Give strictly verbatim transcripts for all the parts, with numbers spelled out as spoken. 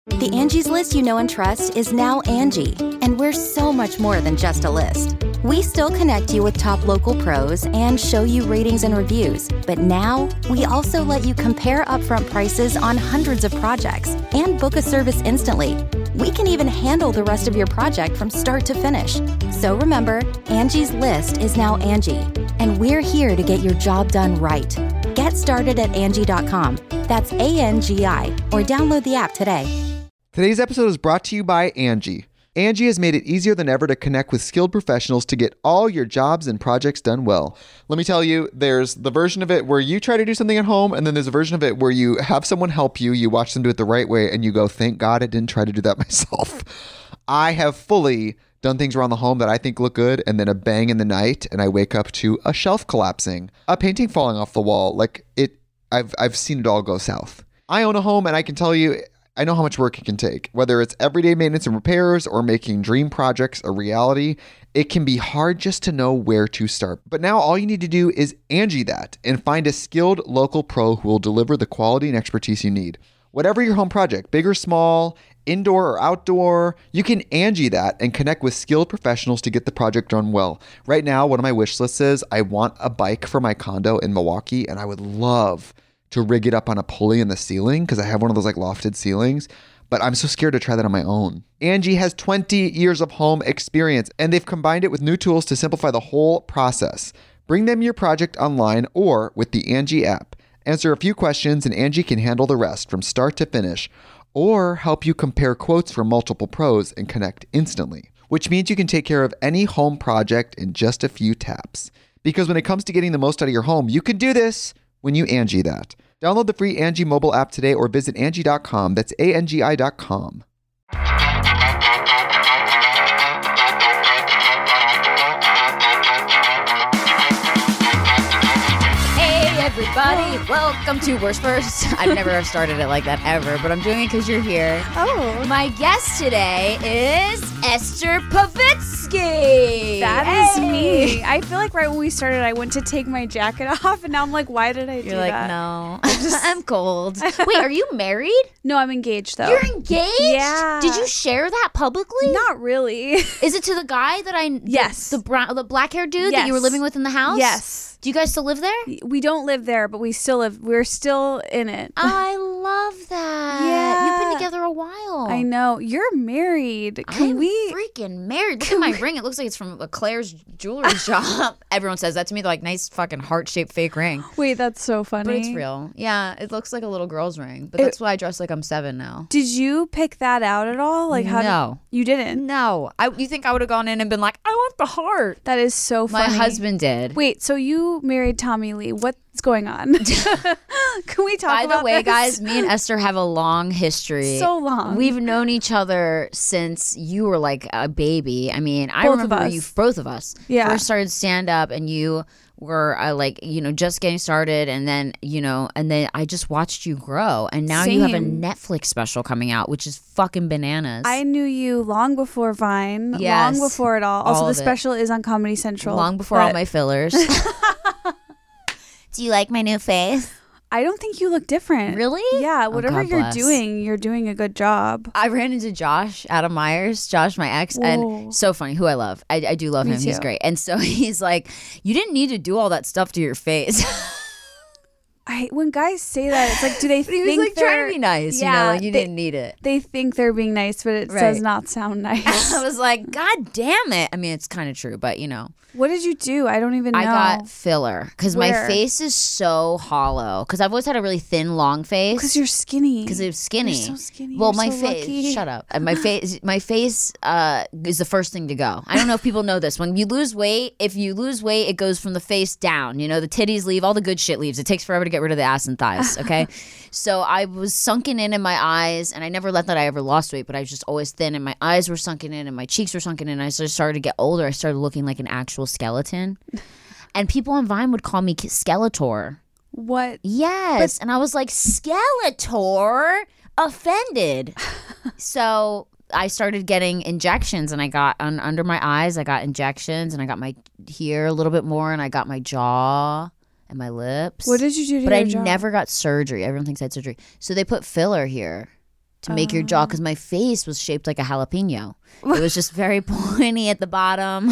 The Angie's List you know and trust is now Angie, and we're so much more than just a list. We still connect you with top local pros and show you ratings and reviews, but now we also let you compare upfront prices on hundreds of projects and book a service instantly. We can even handle the rest of your project from start to finish. So remember, Angie's List is now Angie, and we're here to get your job done right. Get started at Angie dot com. That's A N G I, or download the app today. Today's episode is brought to you by Angie. Angie has made it easier than ever to connect with skilled professionals to get all your jobs and projects done well. Let me tell you, there's the version of it where you try to do something at home, and then there's a version of it where you have someone help you, you watch them do it the right way, and you go, thank God I didn't try to do that myself. I have fully done things around the home that I think look good, and then a bang in the night, and I wake up to a shelf collapsing, a painting falling off the wall. Like, it, I've I've seen it all go south. I own a home, and I can tell you, I know how much work it can take. Whether it's everyday maintenance and repairs or making dream projects a reality, it can be hard just to know where to start. But now all you need to do is Angie that and find a skilled local pro who will deliver the quality and expertise you need. Whatever your home project, big or small, indoor or outdoor, you can Angie that and connect with skilled professionals to get the project done well. Right now, one of my wish lists is I want a bike for my condo in Milwaukee, and I would love to rig it up on a pulley in the ceiling because I have one of those like lofted ceilings, but I'm so scared to try that on my own. Angie has twenty years of home experience, and they've combined it with new tools to simplify the whole process. Bring them your project online or with the Angie app. Answer a few questions and Angie can handle the rest from start to finish, or help you compare quotes from multiple pros and connect instantly, which means you can take care of any home project in just a few taps. Because when it comes to getting the most out of your home, you can do this when you Angie that. Download the free Angie mobile app today or visit Angie dot com. That's A N G I dot com. Everybody, welcome to Worst First. I've never started it like that ever, but I'm doing it because you're here. Oh. My guest today is Esther Povitsky. That hey. is me. I feel like right when we started, I went to take my jacket off, and now I'm like, why did I you're do like, that? no, I'm, just, I'm cold. Wait, are you married? No, I'm engaged, though. You're engaged? Yeah. Did you share that publicly? Not really. Is it to the guy that I... Yes. The, the, brown, the black-haired dude yes. that you were living with in the house? Yes. Do you guys still live there? We don't live there, but we still live. We're still in it. I love that. Yeah. You've been together a while. I know. You're married. Can I'm we? freaking married. Look at my ring. It looks like it's from a Claire's jewelry shop. Everyone says that to me. They're like, nice fucking heart-shaped fake ring. Wait, that's so funny. But it's real. Yeah, it looks like a little girl's ring. But that's it, why I dress like I'm seven now. Did you pick that out at all? Like how? No. Did, you didn't? No. I, you think I would have gone in and been like, I want the heart. That is so funny. My husband did. Wait, so you married Tommy Lee. What's going on? Can we talk By about the way, this? guys, me and Esther have a long history. So long. We've known each other since you were like a baby. I mean, I Both remember of us. you, both of us, Yeah. first started stand up, and you were uh, like, you know, just getting started, and then, you know, and then I just watched you grow, and now you have a Same. Netflix special coming out, which is fucking bananas. I knew you long before Vine, Yes. long before it all. Also, All the of it. special is on Comedy Central. Long before all but my fillers. Do you like my new face? I don't think you look different. Really? Yeah, Oh, whatever God you're bless. doing, you're doing a good job. I ran into Josh, Adam Myers, Josh, my ex, Whoa. and so funny, who I love. I, I do love Me him. He's too. great. And so he's like, you didn't need to do all that stuff to your face. I when guys say that, it's like, do they But he think was like they're trying to be nice, Yeah, you know, like you they, didn't need it. They think they're being nice, but it Right. does not sound nice. I was like, God damn it. I mean, it's kind of true, but you know. What did you do? I don't even know. I got filler because my Where? face is so hollow. Because I've always had a really thin, long face. Because you're skinny. Because it's skinny. You're so skinny. Well, You're my so face. lucky. Shut up. And my face. My face uh, is the first thing to go. I don't know if people know this. When you lose weight, if you lose weight, it goes from the face down. You know, the titties leave, all the good shit leaves. It takes forever to get rid of the ass and thighs. Okay, so I was sunken in in my eyes, and I never let that I ever lost weight, but I was just always thin, and my eyes were sunken in, and my cheeks were sunken in. And I just started to get older. I started looking like an actual skeleton, and people on Vine would call me Skeletor. What? Yes. And I was like, Skeletor? Offended. So I started getting injections, and I got on under my eyes, I got injections, and I got my here a little bit more, and I got my jaw and my lips. What did you do to But your I jaw? never got surgery. Everyone thinks I had surgery. So they put filler here. to make your jaw, because my face was shaped like a jalapeno. It was just very pointy at the bottom,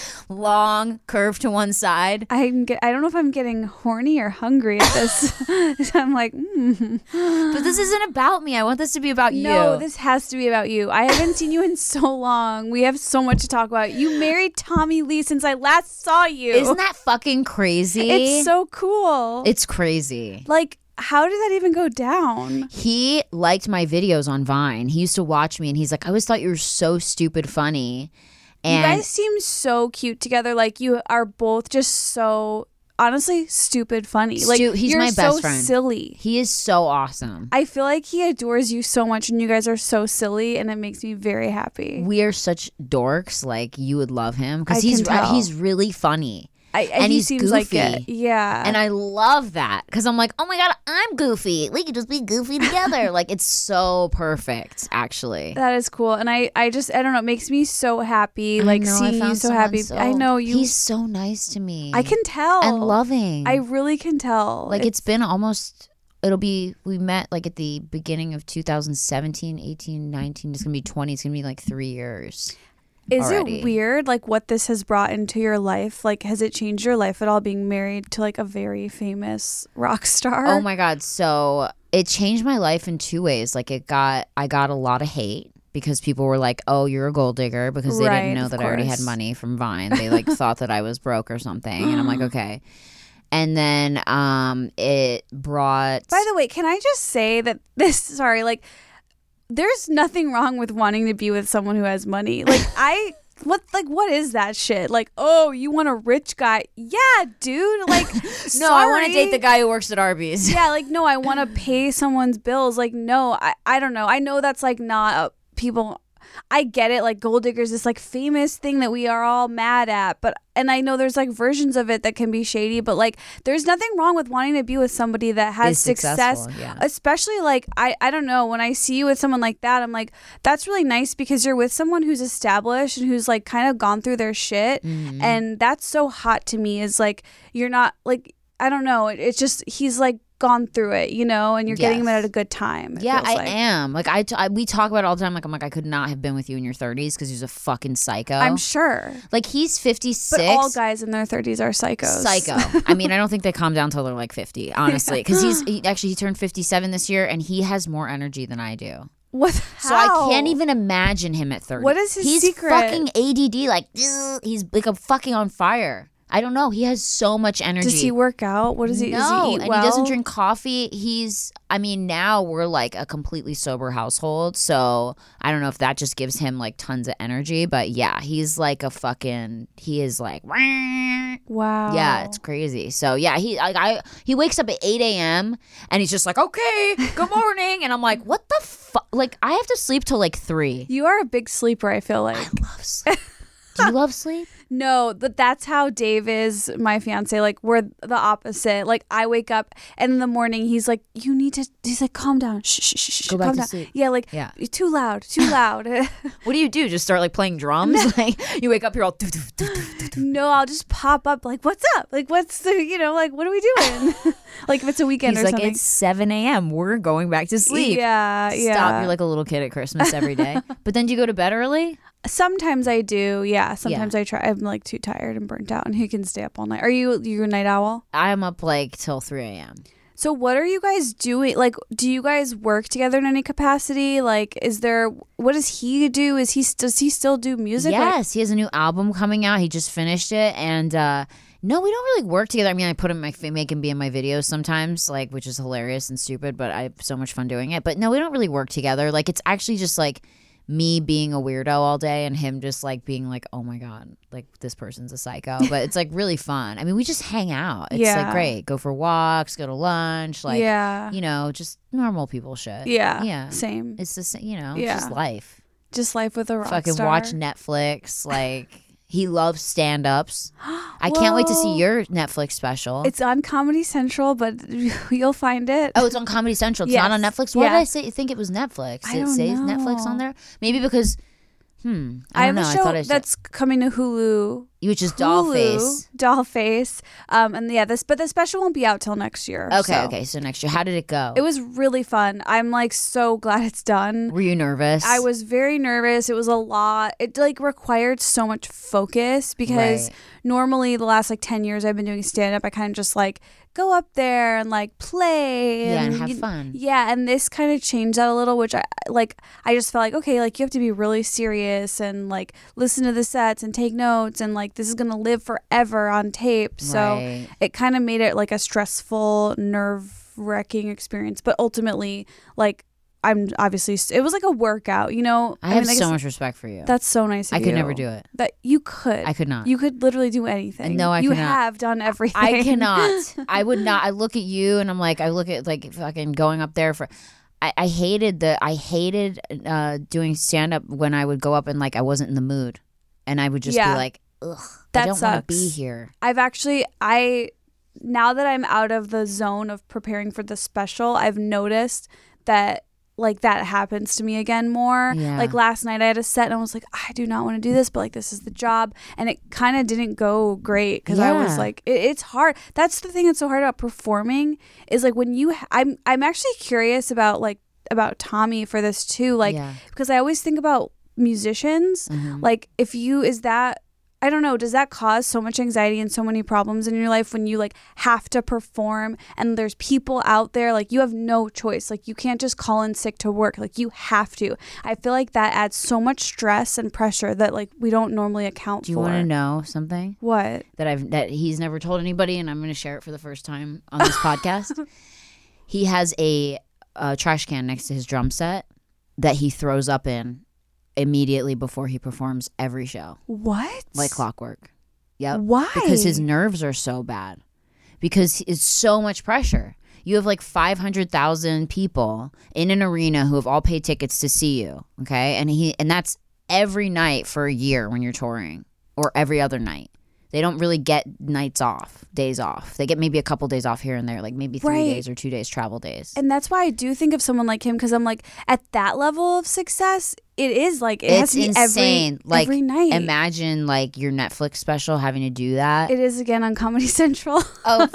long, curved to one side. I'm get, I don't know if I'm getting horny or hungry at this. I'm like, mm. But this isn't about me. I want this to be about you. No, this has to be about you. I haven't seen you in so long. We have so much to talk about. You married Tommy Lee since I last saw you. Isn't that fucking crazy? It's so cool. It's crazy. Like, how did that even go down? He liked my videos on Vine. He used to watch me and he's like, I always thought you were so stupid funny. And you guys seem so cute together. Like, you are both just so, honestly, stupid funny. Like, Stu- he's you're my best so friend. silly. He is so awesome. I feel like he adores you so much and you guys are so silly, and it makes me very happy. We are such dorks. Like, you would love him I because he's can tell. he's really funny. I, and, and he he's seems goofy. like it. Yeah. And I love that because I'm like, oh my God, I'm goofy. We could just be goofy together. Like, it's so perfect, actually. That is cool. And I, I just, I don't know, it makes me so happy. Like, I know, I seeing you found so someone happy. so- I know you. He's so nice to me. I can tell. And loving. I really can tell. Like, it's been almost, it'll be, we met like at the beginning of two thousand seventeen, eighteen, nineteen. It's going to be twenty. It's going to be like three years. Is already. it weird, like, what this has brought into your life? Like, has it changed your life at all, being married to, like, a very famous rock star? Oh my God. So it changed my life in two ways. Like, it got, I got a lot of hate because people were like, oh, you're a gold digger, because they Right, didn't know of that I already had course. money from Vine. They like thought that I was broke or something. And I'm like, okay. And then um, it brought. By the way, can I just say that this, sorry, like, there's nothing wrong with wanting to be with someone who has money. Like, I, what, like, what is that shit? Like, oh, you want a rich guy? Yeah, dude. Like, no, I want to date the guy who works at Arby's. Yeah, like, no, I want to pay someone's bills. Like, no, I, I don't know. I know that's like not a, people. I get it. Like, gold diggers, this like famous thing that we are all mad at, but and I know there's like versions of it that can be shady, but like there's nothing wrong with wanting to be with somebody that has Is success. successful, yeah. Especially like I I don't know, when I see you with someone like that, I'm like, that's really nice because you're with someone who's established and who's like kind of gone through their shit, Mm-hmm. and that's so hot to me. Is like you're not like I don't know. It, it's just he's like gone through it, you know, and you're getting him Yes. at a good time. it Yeah, feels I like. am. Like I, t- I, we talk about it all the time. Like I'm like I could not have been with you in your thirties because he's a fucking psycho. I'm sure. Like he's fifty-six. But all guys in their thirties are psychos. Psycho. I mean, I don't think they calm down till they're like fifty, honestly. Because he's he, actually he turned fifty-seven this year, and he has more energy than I do. What? So I can't even imagine him at thirty. What is his he's secret? fucking A D D. Like ugh, he's like a fucking on fire. I don't know. He has so much energy. Does he work out? What does he? No, does he eat and well? he doesn't drink coffee. He's, I mean, now we're like a completely sober household. So I don't know if that just gives him like tons of energy. But yeah, he's like a fucking, he is like, Wow. yeah, it's crazy. So yeah, he like I he wakes up at eight a.m. and he's just like, okay, good morning. And I'm like, what the fuck? Like, I have to sleep till like three. You are a big sleeper, I feel like. I love sleep. Do you love sleep? No, but that's how Dave is, my fiance. Like, we're the opposite. Like, I wake up and in the morning he's like, you need to, he's like, calm down. Shh, shh, shh, shh. Go back calm to down. sleep. Yeah, like, Yeah. you're too loud, too loud. What do you do? Just start like playing drums? Like you wake up, you're all doo, doo, doo, doo, doo, doo. No, I'll just pop up like, what's up? Like, what's the, you know, like, what are we doing? Like, if it's a weekend He's or like, something. it's seven a.m. We're going back to sleep. Yeah, yeah. Stop. You're like a little kid at Christmas every day. But then do you go to bed early? Sometimes I do. Yeah. Sometimes I try. I'm like too tired and burnt out, and who can stay up all night? Are you you a night owl? I'm up like till three a.m. So what are you guys doing? Like, do you guys work together in any capacity? Like, is there? What does he do? Is he does he still do music? Like- Yes, he has a new album coming out. He just finished it, and uh, no, we don't really work together. I mean, I put him, my make him be in my videos sometimes, like, which is hilarious and stupid, but I have so much fun doing it. But no, we don't really work together. Like, it's actually just like me being a weirdo all day and him just like being like, oh my God, like this person's a psycho. But it's like really fun. I mean, we just hang out. It's Yeah. like great. Go for walks, go to lunch, like, Yeah. you know, just normal people shit. Yeah. Yeah. Same. It's the same, you know, Yeah. it's just life. Just life with a rock Fucking star. watch Netflix. Like, he loves stand-ups. I can't wait to see Whoa. your Netflix special. It's on Comedy Central, but you'll find it. Oh, it's on Comedy Central. It's not on Yes. Netflix. Why did I Yes. say think it was Netflix? I Did it don't say know. Netflix on there? Maybe because, Hmm. I, I, don't have know. a show I thought I said, that's coming to Hulu. which is Dollface. Dollface. Um, and yeah, this but the special won't be out till next year. Okay, so. okay. So next year, how did it go? It was really fun. I'm like so glad it's done. Were you nervous? I was very nervous. It was a lot. It like required so much focus because Right. normally the last like ten years I've been doing stand up, I kind of just like go up there and like play Yeah, and, and have you- fun. Yeah, and this kind of changed that a little, which I like I just felt like okay, like you have to be really serious and like listen to the sets and take notes and like this is going to live forever on tape. So Right. it kind of made it like a stressful, nerve-wracking experience, but ultimately like I'm obviously it was like a workout, you know. I have mean, so guess much respect for you. That's so nice of I you. could never do it. That you could. I could not. You could literally do anything. No, I you could not. have done everything. I cannot. I would not. I look at you and I'm like, I look at like fucking going up there for. I, I hated the. I hated uh, doing stand up when I would go up and like I wasn't in the mood, and I would just Yeah. be like, ugh, That I don't want to be sucks. here. I've actually I now that I'm out of the zone of preparing for the special, I've noticed that like that happens to me again more. Yeah. Like last night I had a set and I was like, I do not want to do this, but like this is the job, and it kind of didn't go great because I was Yeah. like, it, it's hard. That's the thing that's so hard about performing is like when you. Ha- I'm I'm actually curious about like about Tommy for this too, like Yeah. because I always think about musicians, Mhm. like if you is that. I don't know, does that cause so much anxiety and so many problems in your life when you like have to perform and there's people out there, like you have no choice, like you can't just call in sick to work, like you have to. I feel like that adds so much stress and pressure that like we don't normally account Do you for. want to know something What? that I've that he's never told anybody, and I'm going to share it for the first time on this podcast? He has a, a trash can next to his drum set that he throws up in immediately before he performs every show, What? like clockwork. Yep. Why? Because his nerves are so bad. Because it's so much pressure. You have like five hundred thousand people in an arena who have all paid tickets to see you, okay? And he and that's every night for a year when you're touring, or every other night. They don't really get nights off, days off. They get maybe a couple days off here and there, like maybe three Right. days or two days travel days. And that's why I do think of someone like him, because I'm like, at that level of success, it is like it has It's to be insane. every like every night. imagine like your Netflix special having to do that. It is again on Comedy Central. oh,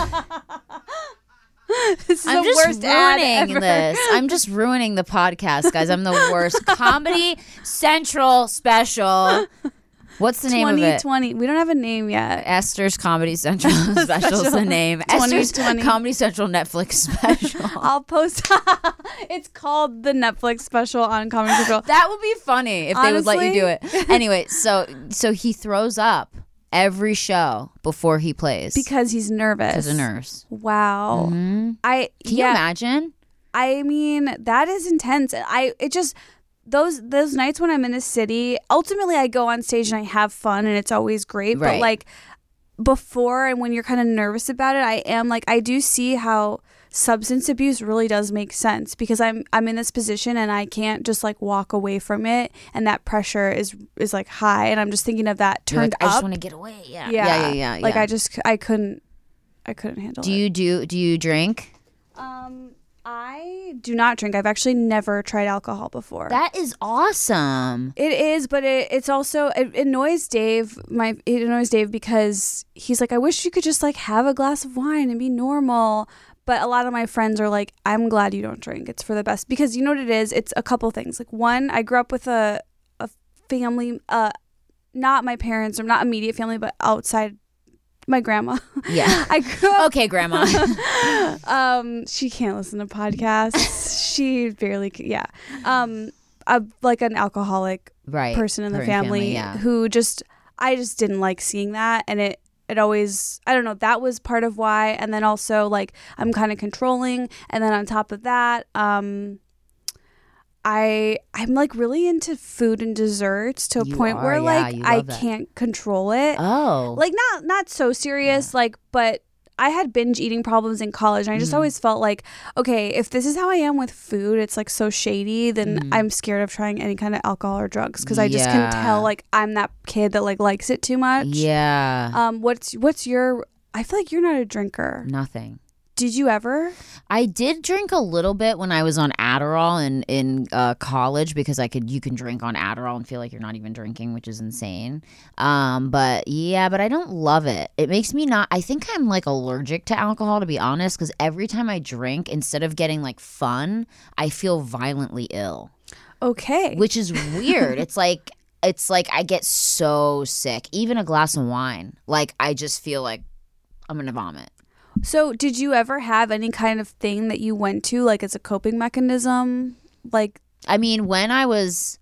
This is I'm the just worst ad ruining ever. this. I'm just ruining the podcast, guys. I'm the worst. Comedy Central special. What's the name of twenty it? twenty. We don't have a name yet. Esther's Comedy Central special is the name. Esther's twenty twenty. Comedy Central Netflix special. I'll post. It's called the Netflix special on Comedy Central. That would be funny if they would let you do it. Honestly? Anyway, so so he throws up every show before he plays Because he's nervous. because of nerves. Wow. Mhm. I Can yeah. you imagine? I mean, that is intense. I it just those those nights when I'm in a city, ultimately I go on stage and I have fun and it's always great. But Right. like before and when you're kind of nervous about it, I am like I do see how substance abuse really does make sense because I'm I'm in this position and I can't just like walk away from it, and that pressure is is like high, and I'm just thinking of that You're turned like, I just up. want to get away. Yeah. yeah. Yeah, yeah, yeah. Like yeah. I just I couldn't I couldn't handle Do it. you do do you drink? Um I do not drink. I've actually never tried alcohol before. That is awesome. It is, but it, it's also it annoys Dave. My it annoys Dave because he's like, I wish you could just like have a glass of wine and be normal. But a lot of my friends are like, I'm glad you don't drink. It's for the best, because you know what it is. It's a couple things. Like one, I grew up with a a family, uh, not my parents or not immediate family, but outside. My grandma. Yeah. I grew up. Okay, Grandma. um, she can't listen to podcasts. She barely. c- Yeah. Um, a, like an alcoholic Right. person in the Her family, yeah. who just I just didn't like seeing that, and it it always I don't know, that was part of why. And then also like I'm kind of controlling, and then on top of that, um I I'm like really into food and desserts to a You point are, where yeah, like you I love that. can't control it. Oh. Like not not so serious, like, but I had binge eating problems in college, and I just Mhm. always felt like, okay, if this is how I am with food, it's like so shady, then Mhm. I'm scared of trying any kind of alcohol or drugs, because I just Yeah. can tell like I'm that kid that like likes it too much. Yeah. Um what's what's your I feel like you're not a drinker. Nothing. Did you ever? I did drink a little bit when I was on Adderall in in uh, college because I could. You can drink on Adderall and feel like you're not even drinking, which is insane. Um, but yeah, but I don't love it. It makes me not. I think I'm like allergic to alcohol, to be honest, because every time I drink, instead of getting like fun, I feel violently ill. Okay. Which is weird. It's like it's like I get so sick. Even a glass of wine, like I just feel like I'm gonna vomit. So did you ever have any kind of thing that you went to, like as a coping mechanism? Like, I mean, when I was,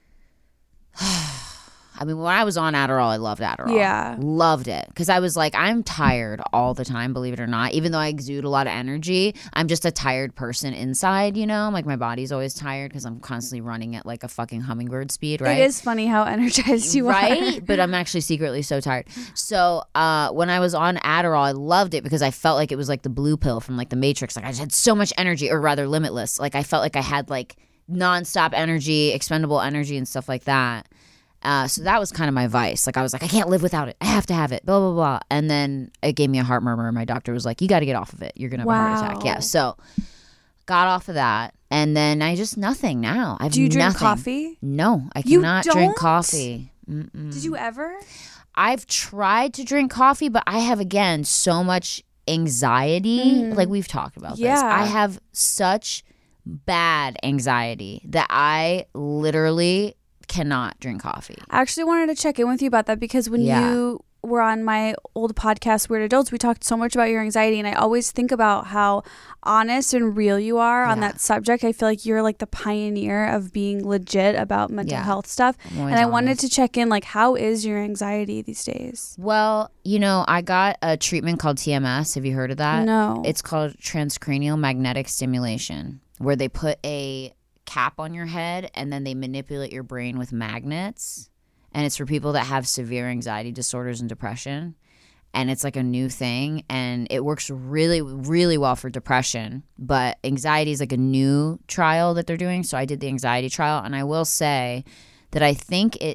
I mean, when I was on Adderall, I loved Adderall. Yeah. Loved it. Because I was like, I'm tired all the time, believe it or not. Even though I exude a lot of energy, I'm just a tired person inside, you know? Like my body's always tired because I'm constantly running at like a fucking hummingbird speed, right? It is funny how energized you right? are. Right? But I'm actually secretly so tired. So uh, when I was on Adderall, I loved it because I felt like it was like the blue pill from like the Matrix. Like I just had so much energy, or rather limitless. Like I felt like I had like nonstop energy, expendable energy and stuff like that. Uh, so that was kind of my vice. Like I was like, I can't live without it. I have to have it. Blah blah blah. And then it gave me a heart murmur. My doctor was like, you got to get off of it. You're gonna have wow. a heart attack. Yeah. So got off of that, and then I just nothing now. I have Do you drink nothing. coffee? No, I You cannot don't? drink coffee. Mm-mm. Did you ever? I've tried to drink coffee, but I have again so much anxiety. Mm. Like we've talked about Yeah. this. I have such bad anxiety that I literally cannot drink coffee. I actually wanted to check in with you about that because when Yeah. you were on my old podcast, Weird Adults, we talked so much about your anxiety, and I always think about how honest and real you are on Yeah. that subject. I feel like you're like the pioneer of being legit about mental Yeah. health stuff. I'm always And I wanted honest. to check in, like, how is your anxiety these days? Well, you know, I got a treatment called T M S. Have you heard of that? No. It's called transcranial magnetic stimulation, where they put a cap on your head and then they manipulate your brain with magnets. And it's for people that have severe anxiety disorders and depression. And it's like a new thing. And it works really, really well for depression. But anxiety is like a new trial that they're doing. So I did the anxiety trial. And I will say that I think it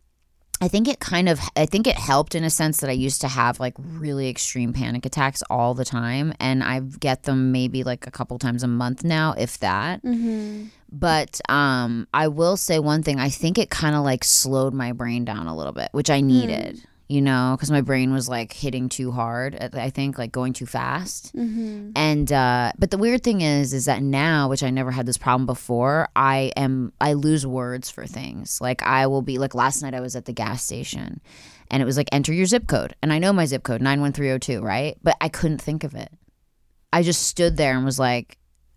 I think it kind of, I think it helped in a sense that I used to have like really extreme panic attacks all the time. And I get them maybe like a couple times a month now, if that. Mm-hmm. But um, I will say one thing. I think it kind of like slowed my brain down a little bit, which I needed, mm. you know, because my brain was like hitting too hard. I think like going too fast. Mm-hmm. And uh, but the weird thing is, is that now, which I never had this problem before, I am I lose words for things. Like I will be like last night I was at the gas station, and it was like enter your zip code, and I know my zip code nine one three zero two, right? But I couldn't think of it. I just stood there and was like,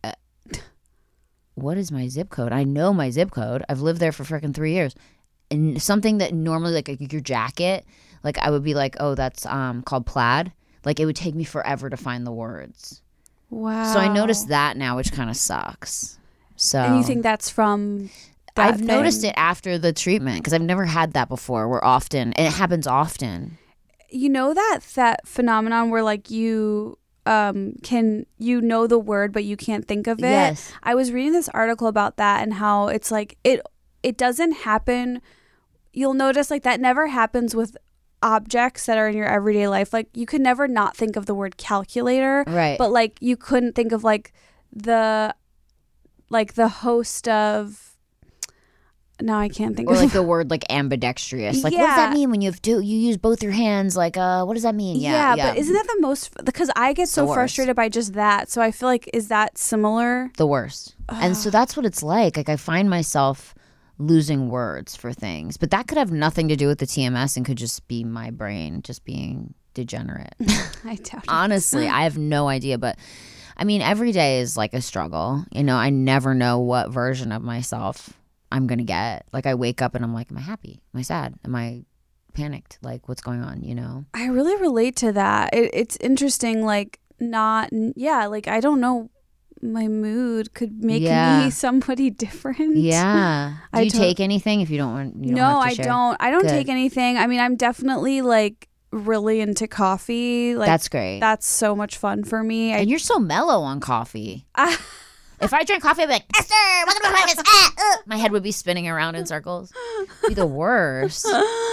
what is my zip code? I know my zip code. I've lived there for freaking three years. And something that normally, like, like your jacket, like I would be like, oh, that's um called plaid. Like it would take me forever to find the words. Wow. So I noticed that now, which kind of sucks. So And you think that's from that I've thing? noticed it after the treatment because I've never had that before. Where often, and it happens often. You know that that phenomenon where like you um can you know the word but you can't think of it. Yes. I was reading this article about that and how it's like it it doesn't happen. You'll notice like that never happens with objects that are in your everyday life. Like you could never not think of the word calculator, Right. but like you couldn't think of like the like the host of now I can't think Or of like the word like ambidextrous. Like what does Yeah. that mean when you have to you use both your hands? Like uh, what does that mean? Yeah, yeah, but isn't that the most because I get the so worst. frustrated by just that. So I feel like is that similar? the worst. And so that's what it's like. Like I find myself losing words for things, but that could have nothing to do with the T M S and could just be my brain just being degenerate. I doubt it. Honestly, I have no idea, but I mean, every day is like a struggle. You know, I never know what version of myself I'm going to get. Like I wake up and I'm like, am I happy? Am I sad? Am I panicked? Like what's going on, you know? I really relate to that. It, it's interesting, like not, yeah, like I don't know. My mood could make Yeah. me somebody different. Yeah. Do I you to- take anything if you don't want? You don't no, have to I share? don't. I don't Good. take anything. I mean, I'm definitely like really into coffee. Like That's great. that's so much fun for me. I, and you're so mellow on coffee. I If I drink coffee, I'd be like, Esther, welcome to my podcast. Ah, uh. My head would be spinning around in circles. It'd be the worst.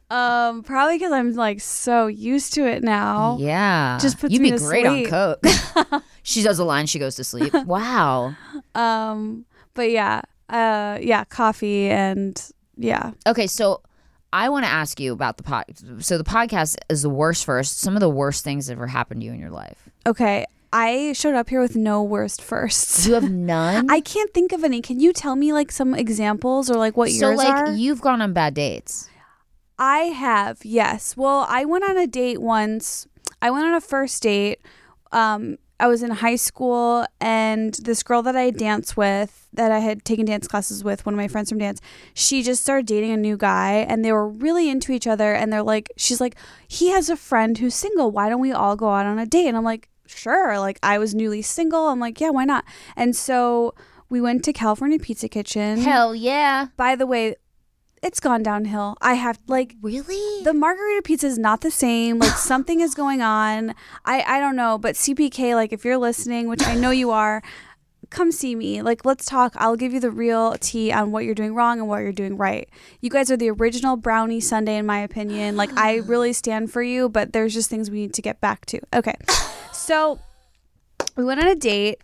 Um, probably because I'm like so used to it now. Yeah. Just puts You'd me be to great sleep. on coke. She does a line, she goes to sleep. Wow. Um, but yeah, uh, yeah, coffee and yeah. Okay, so I want to ask you about the pod. So the podcast is the worst first. Some of the worst things that ever happened to you in your life. Okay, I showed up here with no worst firsts. You have none? I can't think of any. Can you tell me like some examples or like what so yours like are? you've gone on bad dates. I have, yes. Well, I went on a date once. I went on a first date. Um, I was in high school, and this girl that I danced with, that I had taken dance classes with, one of my friends from dance, she just started dating a new guy, and they were really into each other. And they're like, she's like, he has a friend who's single. Why don't we all go out on a date? And I'm like, sure. Like, I was newly single. I'm like, yeah, why not? And so we went to California Pizza Kitchen. Hell yeah. By the way, it's gone downhill. I have like Really? the margarita pizza is not the same. Like something is going on. I I don't know, but C P K, like if you're listening, which I know you are, come see me. Like let's talk. I'll give you the real tea on what you're doing wrong and what you're doing right. You guys are the original brownie sundae in my opinion. Like I really stand for you, but there's just things we need to get back to. Okay. So we went on a date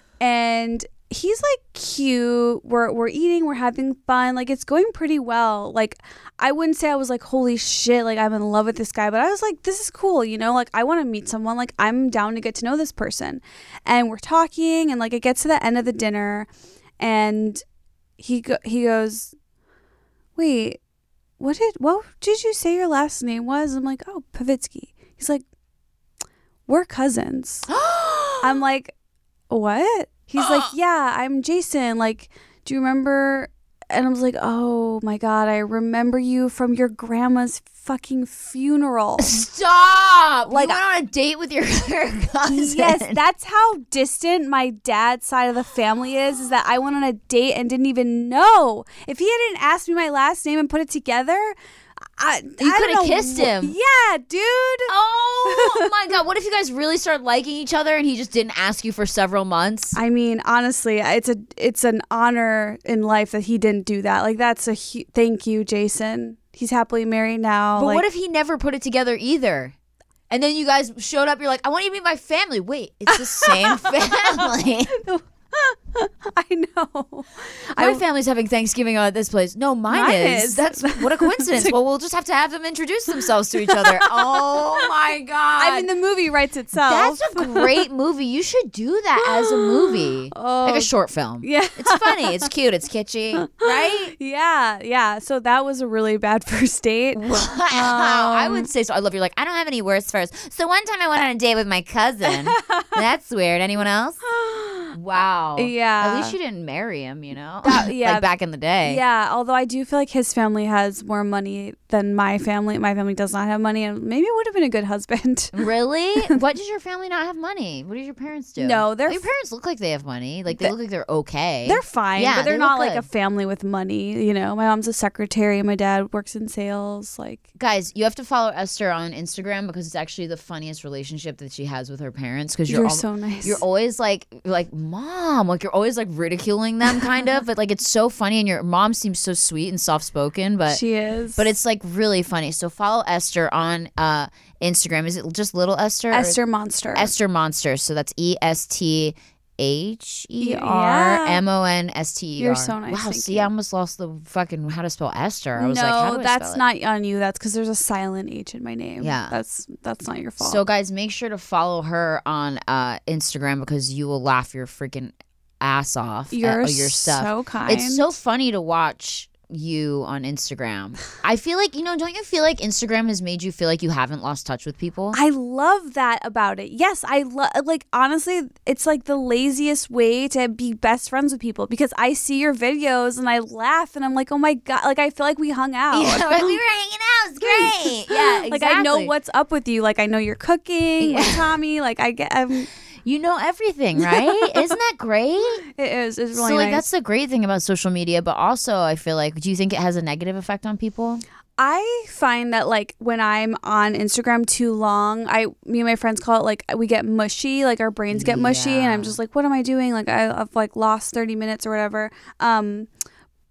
and he's like cute. We're we're eating, we're having fun. Like it's going pretty well. Like I wouldn't say I was like, holy shit, like I'm in love with this guy, but I was like, this is cool, you know? Like I want to meet someone. Like I'm down to get to know this person. And we're talking and like it gets to the end of the dinner and he go- he goes, "Wait, what did what did you say your last name was?" I'm like, "Oh, Pavitsky." He's like, "We're cousins." I'm like, "What?" He's like, yeah, I'm Jason. Like, do you remember? And I was like, oh my God, I remember you from your grandma's fucking funeral. Stop! Like, you went on a date with your cousin. Yes, that's how distant my dad's side of the family is, is that I went on a date and didn't even know. If he hadn't asked me my last name and put it together, I, You I could have don't know kissed wh- him. Yeah, dude. Oh my God! What if you guys really started liking each other and he just didn't ask you for several months? I mean, honestly, it's a it's an honor in life that he didn't do that. Like, that's a hu- thank you, Jason. He's happily married now. But like, what if he never put it together either? And then you guys showed up. You're like, I want you to meet my family. Wait, it's the same family. I know. My I, family's having Thanksgiving at this place. No, mine, Mine is. is. That's what a coincidence. Well, we'll just have to have them introduce themselves to each other. Oh my God. I mean, the movie writes itself. That's a great movie. You should do that as a movie. Oh. Like a short film. Yeah. It's funny. It's cute. It's kitschy. Right? Yeah, yeah. So that was a really bad first date. Wow. I would say so. I love you're like, I don't have any worst first. So one time I went on a date with my cousin. That's weird. Anyone else? Wow. Yeah. At least you didn't marry him, you know? That- yeah. Like back in the day. Yeah, although I do feel like his family has more money than my family. My family does not have money, and maybe it would have been a good husband. Really? What does your family not have money? What do your parents do? No, they're your f- parents look like they have money. Like they They- look like they're okay. They're fine, Yeah, but they're they not look like a good. family with money. You know, my mom's a secretary, my dad works in sales. Like, Guys, you have to follow Esther on Instagram because it's actually the funniest relationship that she has with her parents. Because you're, you're al- so nice. You're always like, like mom, like you're always like ridiculing them, kind of. But like it's so funny, and your mom seems so sweet and soft spoken. But she is. but it's like really funny. So follow Esther on uh, Instagram. Is it just little Esther? or- Esther Monster. Esther Monster. So that's E S T H E R M O N S T E R. You're so nice, Wow. thank See, you. I almost lost the fucking how to spell Esther. I was no, like, how do I that's spell it? not on you. That's because there's a silent H in my name. Yeah. that's that's not your fault. So guys, make sure to follow her on uh, Instagram because you will laugh your freaking ass off you're at your stuff. so kind. It's so funny to watch you on Instagram. I feel like, you know, don't you feel like Instagram has made you feel like you haven't lost touch with people? I love that about it. Yes, I love, like, honestly, it's like the laziest way to be best friends with people because I see your videos and I laugh and I'm like, oh my God, like, I feel like we hung out. Yeah, like we were hanging out. It's great. Yeah, exactly. Like, I know what's up with you. Like, I know you're cooking with Yeah. Tommy. Like, I get, I'm, You know everything, right? Isn't that great? it is, it's really so like nice. that's the great thing about social media, but also I feel like, do you think it has a negative effect on people? I find that like when I'm on Instagram too long, I me and my friends call it like we get mushy, like our brains get mushy, and I'm Yeah. just like, what am I doing? Like I, I've like lost thirty minutes or whatever. Um, but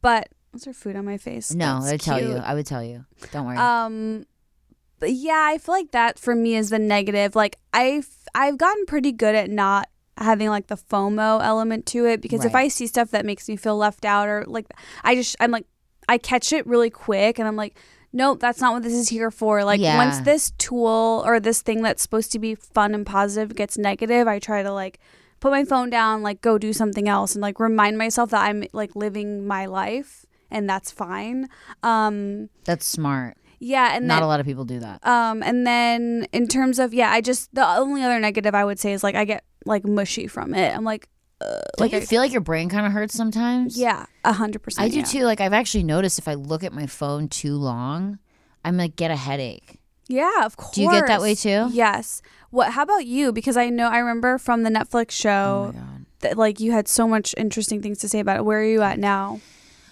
Is there food on my face? No, That's I'd tell cute. you. I would tell you. Don't worry. Um, but yeah, I feel like that for me is the negative. Like I've I've gotten pretty good at not having like the FOMO element to it, because if Right. I see stuff that makes me feel left out, or like I just I'm like I catch it really quick and I'm like, nope, that's not what this is here for. Like Yeah. once this tool or this thing that's supposed to be fun and positive gets negative, I try to like put my phone down, like go do something else, and like remind myself that I'm like living my life, and that's fine. Um, That's smart. yeah, and Not then, a lot of people do that. um, and then in terms of yeah, I just the only other negative I would say is like I get like mushy from it. I'm like, uh, Don't like you I, feel like your brain kind of hurts sometimes? yeah, a hundred percent. I do yeah. too. Like I've actually noticed if I look at my phone too long, I'm like get a headache. Yeah, of course. Do you get that way too? Yes. What? How about you? Because I know I remember from the Netflix Oh show my god. that like you had so much interesting things to say about it. Where are you at now?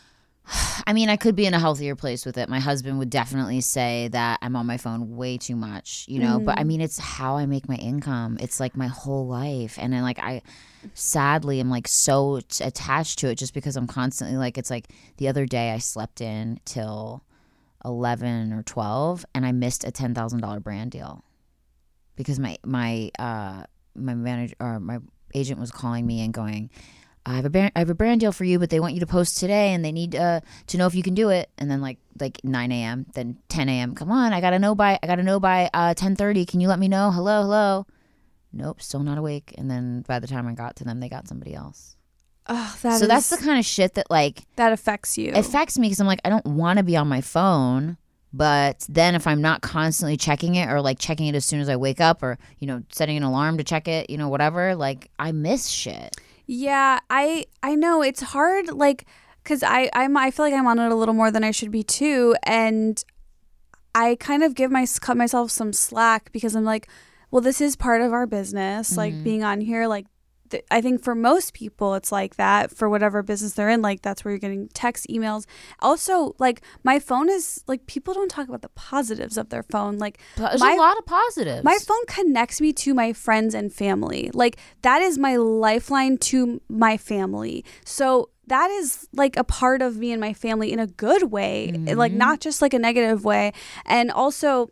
I mean, I could be in a healthier place with it. My husband would definitely say that I'm on my phone way too much, you know, but I mean, it's how I make my income. It's like my whole life. And then, like, I sadly am like so t- attached to it just because I'm constantly like, it's like the other day I slept in till eleven or twelve and I missed a ten thousand dollars brand deal because my, my, uh, my manager or my agent was calling me and going, I have a brand, I have a brand deal for you, but they want you to post today, and they need uh, to know if you can do it. And then like like nine a.m., then ten a.m. Come on, I gotta know by I gotta know by uh, ten thirty. Can you let me know? Hello, hello. Nope, still not awake. And then by the time I got to them, they got somebody else. Oh, that so is, that's the kind of shit that like that affects you. affects me because I'm like I don't want to be on my phone, but then if I'm not constantly checking it or like checking it as soon as I wake up or you know setting an alarm to check it, you know whatever, like I miss shit. Yeah, I I know it's hard, like, cause I I'm I feel like I'm on it a little more than I should be too, and I kind of give my cut myself some slack because I'm like, well, this is part of our business, Mm-hmm. like being on here, like. th- I think for most people it's like that for whatever business they're in, like that's where you're getting texts, emails. Also, like my phone is like people don't talk about the positives of their phone. Like There's my, a lot of positives. My phone connects me to my friends and family. Like that is my lifeline to my family. So that is like a part of me and my family in a good way, Mm-hmm. like not just like a negative way. And also,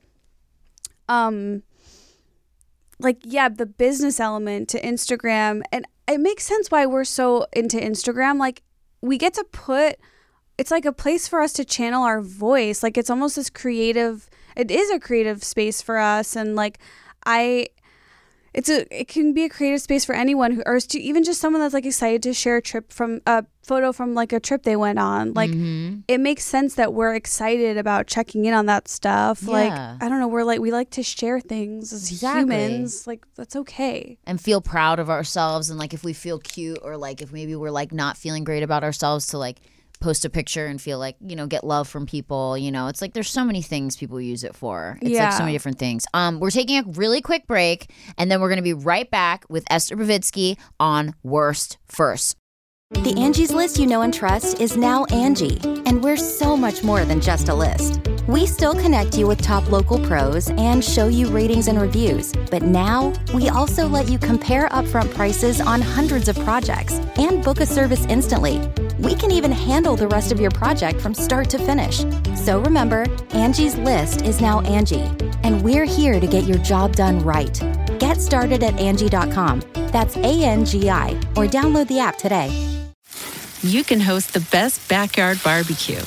um, like, yeah, the business element to Instagram. And it makes sense why we're so into Instagram. Like we get to put, it's like a place for us to channel our voice. Like it's almost this creative, it is a creative space for us. And like, I, it's a, it can be a creative space for anyone who, or to even just someone that's like excited to share a trip from a photo from like a trip they went on. Like Mm-hmm. it makes sense that we're excited about checking in on that stuff. Yeah. Like, I don't know. We're like, we like to share things as Exactly. humans. Like that's okay. and feel proud of ourselves, and like if we feel cute or like if maybe we're like not feeling great about ourselves to like post a picture and feel like, you know, get love from people, you know, it's like there's so many things people use it for. It's like so Yeah. many different things. Um, we're taking a really quick break and then we're going to be right back with Esther Bavitsky on Worst First. The Angie's List you know and trust is now Angie, and we're so much more than just a list. We still connect you with top local pros and show you ratings and reviews, but now we also let you compare upfront prices on hundreds of projects and book a service instantly. We can even handle the rest of your project from start to finish. So remember, Angie's List is now Angie, and we're here to get your job done right. Get started at Angie dot com. That's A N G I, or download the app today. You can host the best backyard barbecue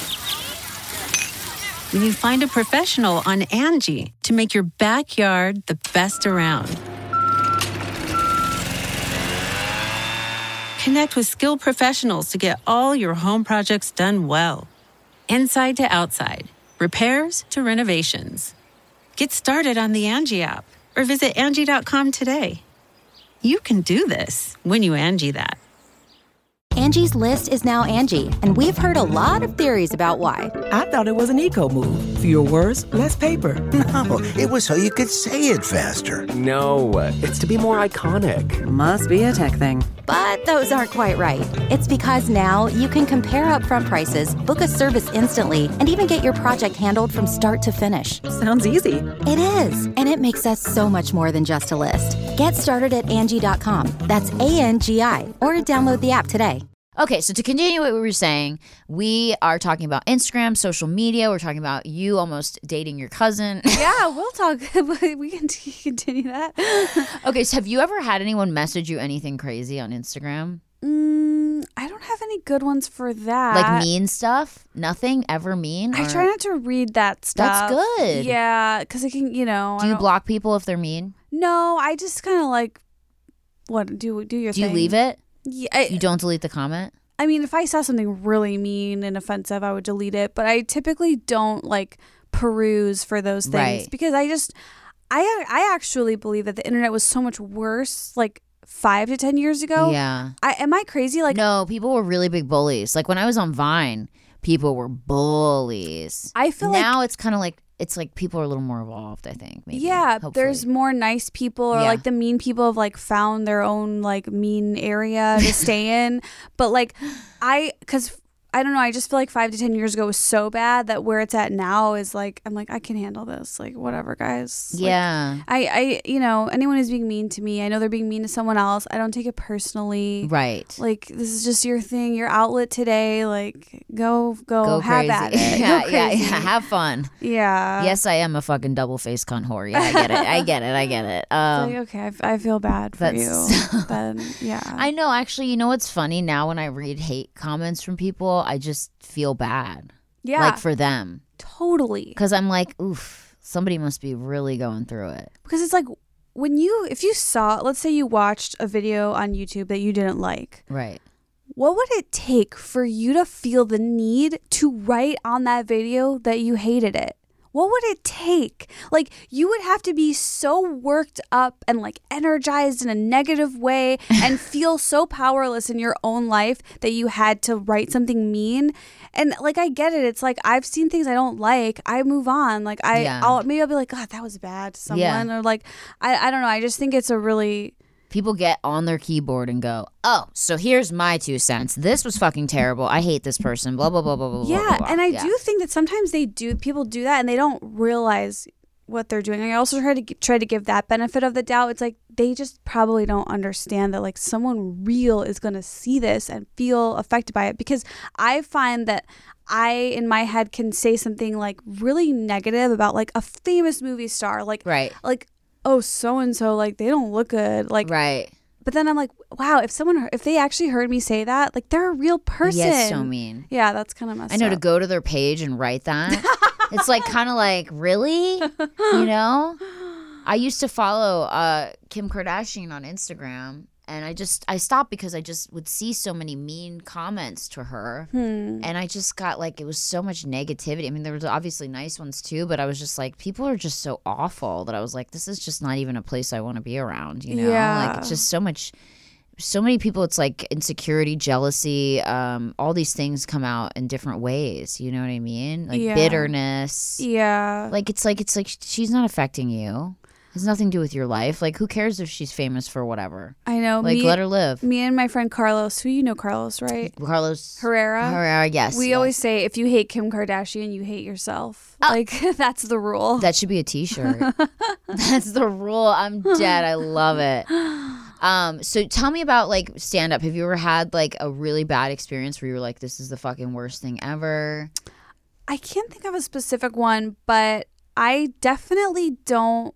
when you find a professional on Angie to make your backyard the best around. Connect with skilled professionals to get all your home projects done well. Inside to outside, repairs to renovations. Get started on the Angie app or visit Angie dot com today. You can do this when you Angie that. Angie's List is now Angie, and we've heard a lot of theories about why. I thought it was an eco move. Fewer words, less paper. No, it was so you could say it faster. No, it's to be more iconic. Must be a tech thing. But those aren't quite right. It's because now you can compare upfront prices, book a service instantly, and even get your project handled from start to finish. Sounds easy. It is, and it makes us so much more than just a list. Get started at Angie dot com. That's A N G I, or download the app today. Okay, so to continue what we were saying, we are talking about Instagram, social media. We're talking about you almost dating your cousin. Yeah, we'll talk. We can t- continue that. Okay, so have you ever had anyone message you anything crazy on Instagram? Mm, I don't have any good ones for that. Like mean stuff? Nothing ever mean? I Or- try not to read that stuff. That's good. Yeah, because it can, you know. Do I you don't- block people if they're mean? No, I just kind of like, what, do do your Do thing. you leave it? Yeah, I, You don't delete the comment? I mean, if I saw something really mean and offensive, I would delete it. But I typically don't like peruse for those things Right. because I just, I I actually believe that the internet was so much worse like five to ten years ago. Yeah. I am I crazy? Like No, people were really big bullies. Like when I was on Vine, people were bullies. I feel like now it's kind of like it's like people are a little more evolved, I think. Maybe, yeah, hopefully. there's more nice people, or Yeah. like the mean people have like found their own like mean area to stay in. But like I, because I don't know, I just feel like five to ten years ago was so bad that where it's at now is like, I'm like, I can handle this. Like, whatever, guys. Like, Yeah. I, I, you know, anyone who's being mean to me, I know they're being mean to someone else. I don't take it personally. Right. Like, this is just your thing, your outlet today. Like, go, go, Go have crazy. at it. yeah, Go yeah, crazy. yeah. Have fun. Yeah. yes, I am a fucking double faced cunt whore. Yeah, I get it. I get it. I get it. It's Um, like, okay, I, f- I feel bad for you. that's- Then, yeah. I know. Actually, you know what's funny? Now when I read hate comments from people, I just feel bad. yeah. Like for them. Totally. Because I'm like, oof, somebody must be really going through it. Because it's like, when you, if you saw, let's say you watched a video on YouTube that you didn't like, Right. what would it take for you to feel the need to write on that video that you hated it? What would it take? Like, you would have to be so worked up and like energized in a negative way and feel so powerless in your own life that you had to write something mean. And like, I get it. It's like, I've seen things I don't like. I move on. Like, I, Yeah. I'll, maybe I'll be like, God, that was bad to someone. Yeah. Or like, I, I don't know. I just think it's a really, People get on their keyboard and go, oh, so here's my two cents. This was fucking terrible. I hate this person. Blah, blah, blah, blah, blah, yeah. blah, blah. And I Yeah. do think that sometimes they do, people do that and they don't realize what they're doing. I also try to g- try to give that benefit of the doubt. It's like they just probably don't understand that like someone real is going to see this and feel affected by it, because I find that I in my head can say something like really negative about like a famous movie star, like Right. like oh, so and so, like they don't look good, like Right. but then I'm like, wow, if someone if they actually heard me say that, like they're a real person. Yeah, it's so mean. Yeah, that's kind of messed I know up. to go to their page and write that. It's like kind of like, really? You know? I used to follow uh, Kim Kardashian on Instagram, and I just I stopped because I just would see so many mean comments to her, Hmm. and I just got like it was so much negativity. I mean, there was obviously nice ones too, but I was just like, people are just so awful that I was like, this is just not even a place I want to be around. You know, Yeah. like it's just so much. So many people, it's like insecurity, jealousy, um, all these things come out in different ways. You know what I mean? Like Yeah. bitterness. Yeah. Like it's like it's like she's not affecting you. It has nothing to do with your life. Like who cares if she's famous for whatever? I know. Like me, let her live. me and my friend Carlos, who you know Carlos, right? Carlos Herrera. Herrera, yes. We yes. always say if you hate Kim Kardashian, you hate yourself. Oh. Like that's the rule. That should be a T-shirt. That's the rule. I'm dead. I love it. Um, so tell me about like stand up. Have you ever had like a really bad experience where you were like, this is the fucking worst thing ever? I can't think of a specific one, but I definitely don't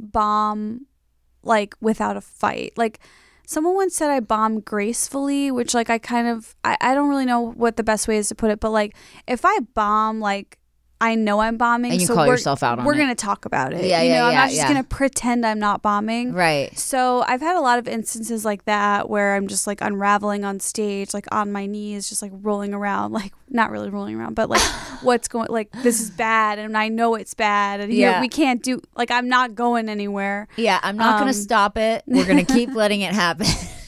bomb like without a fight. Like someone once said I bomb gracefully, which like I kind of I, I don't really know what the best way is to put it, but like if I bomb, like I know I'm bombing, And you so call we're, yourself out on we're it. gonna talk about it. Yeah, you yeah, know, I'm yeah, not just yeah. gonna pretend I'm not bombing. Right. So I've had a lot of instances like that where I'm just like unraveling on stage, like on my knees, just like rolling around, like not really rolling around, but like what's going, like this is bad, and I know it's bad, and here Yeah. we can't do, like I'm not going anywhere. Yeah, I'm not Um, gonna stop it. We're gonna keep letting it happen.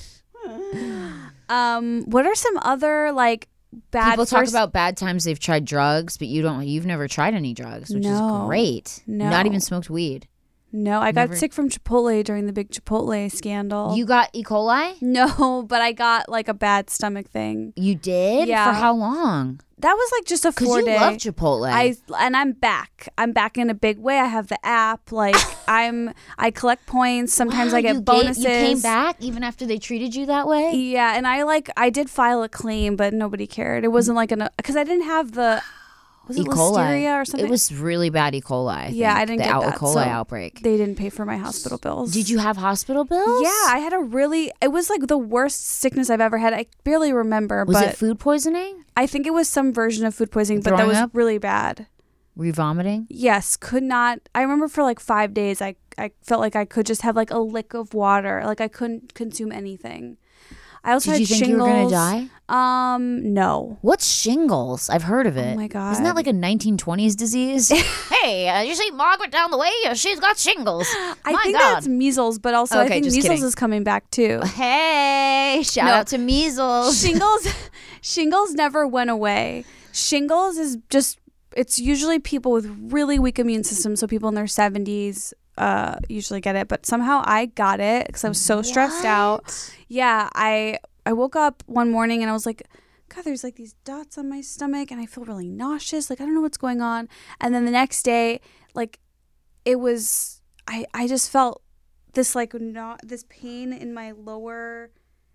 Um, what are some other like bad? People talk first- about bad times they've tried drugs, but you don't. You've never tried any drugs, which No. is great. No. Not even smoked weed. No, I got Never- sick from Chipotle during the big Chipotle scandal. You got E. coli? No, but I got like a bad stomach thing. You did? Yeah. For how long? That was like just a Because four you day. love Chipotle. I and I'm back. I'm back in a big way. I have the app. Like I'm. I collect points. Sometimes Wow, I get you bonuses. Gave, you came back even after they treated you that way? Yeah, and I like I did file a claim, but nobody cared. It wasn't like an because I didn't have the was it E. coli. listeria or something. It was really bad E. coli. I yeah, think, I didn't the get out- that. E. coli so outbreak. They didn't pay for my hospital bills. Did you have hospital bills? Yeah, I had a really. It was like the worst sickness I've ever had. I barely remember. Was but it food poisoning? I think it was some version of food poisoning, but that Throwing was up? really bad. Were you vomiting? Yes, could not. I remember for like five days, I I felt like I could just have like a lick of water. Like I couldn't consume anything. I also Did had you think shingles. you were gonna die? Um, no. What's shingles? I've heard of it. Oh my God. Isn't that like a nineteen twenties disease? Hey, uh, you see Margaret down the way? Uh, she's got shingles. I My think God. that's measles, but also I Okay, think just measles kidding. is coming back too. Hey, shout No. out to measles. Shingles, shingles never went away. Shingles is just. It's usually people with really weak immune systems, so people in their seventies uh, usually get it. But somehow I got it because I was so stressed out. Yeah, I I woke up one morning and I was like, God, there's like these dots on my stomach and I feel really nauseous. Like I don't know what's going on. And then the next day, like it was, I I just felt this like not this pain in my lower.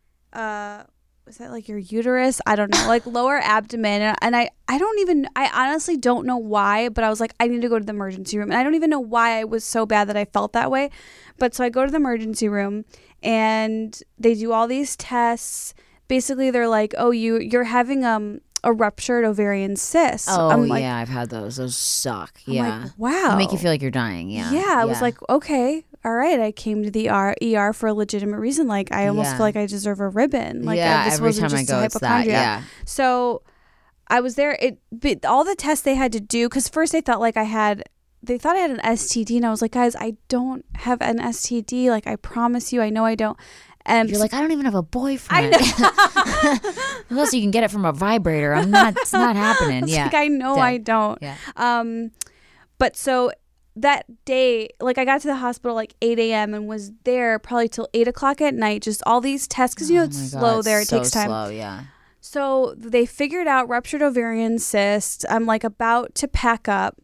Uh, was that like your uterus? I don't know, like lower abdomen. And, and I, I don't even, I honestly don't know why, but I was like, I need to go to the emergency room. And I don't even know why I was so bad that I felt that way. But so I go to the emergency room and they do all these tests. Basically, they're like, oh, you, you're having um a ruptured ovarian cyst. Oh, I'm like, yeah, I've had those. Those suck. I'm yeah. like, wow. They make you feel like you're dying. Yeah. Yeah, I was like, okay, all right. I came to the E R, E R for a legitimate reason. Like, I almost Yeah. feel like I deserve a ribbon. Like, yeah, I, this every wasn't time I just go, a it's that. hypochondriac. Yeah. So I was there. It but all the tests they had to do, because first they thought like I had, they thought I had an S T D, and I was like, guys, I don't have an S T D. Like, I promise you, I know I don't. And You're like, I don't even have a boyfriend. I know. Unless you can get it from a vibrator. I'm not. It's not happening. It's Yeah. like I know Dead. I don't. Yeah. Um, but so that day, like I got to the hospital like eight a.m. and was there probably till eight o'clock at night. Just all these tests because you know Oh it's my slow God, there. It it's so takes time. Slow, yeah. So they figured out ruptured ovarian cyst. I'm like about to pack up,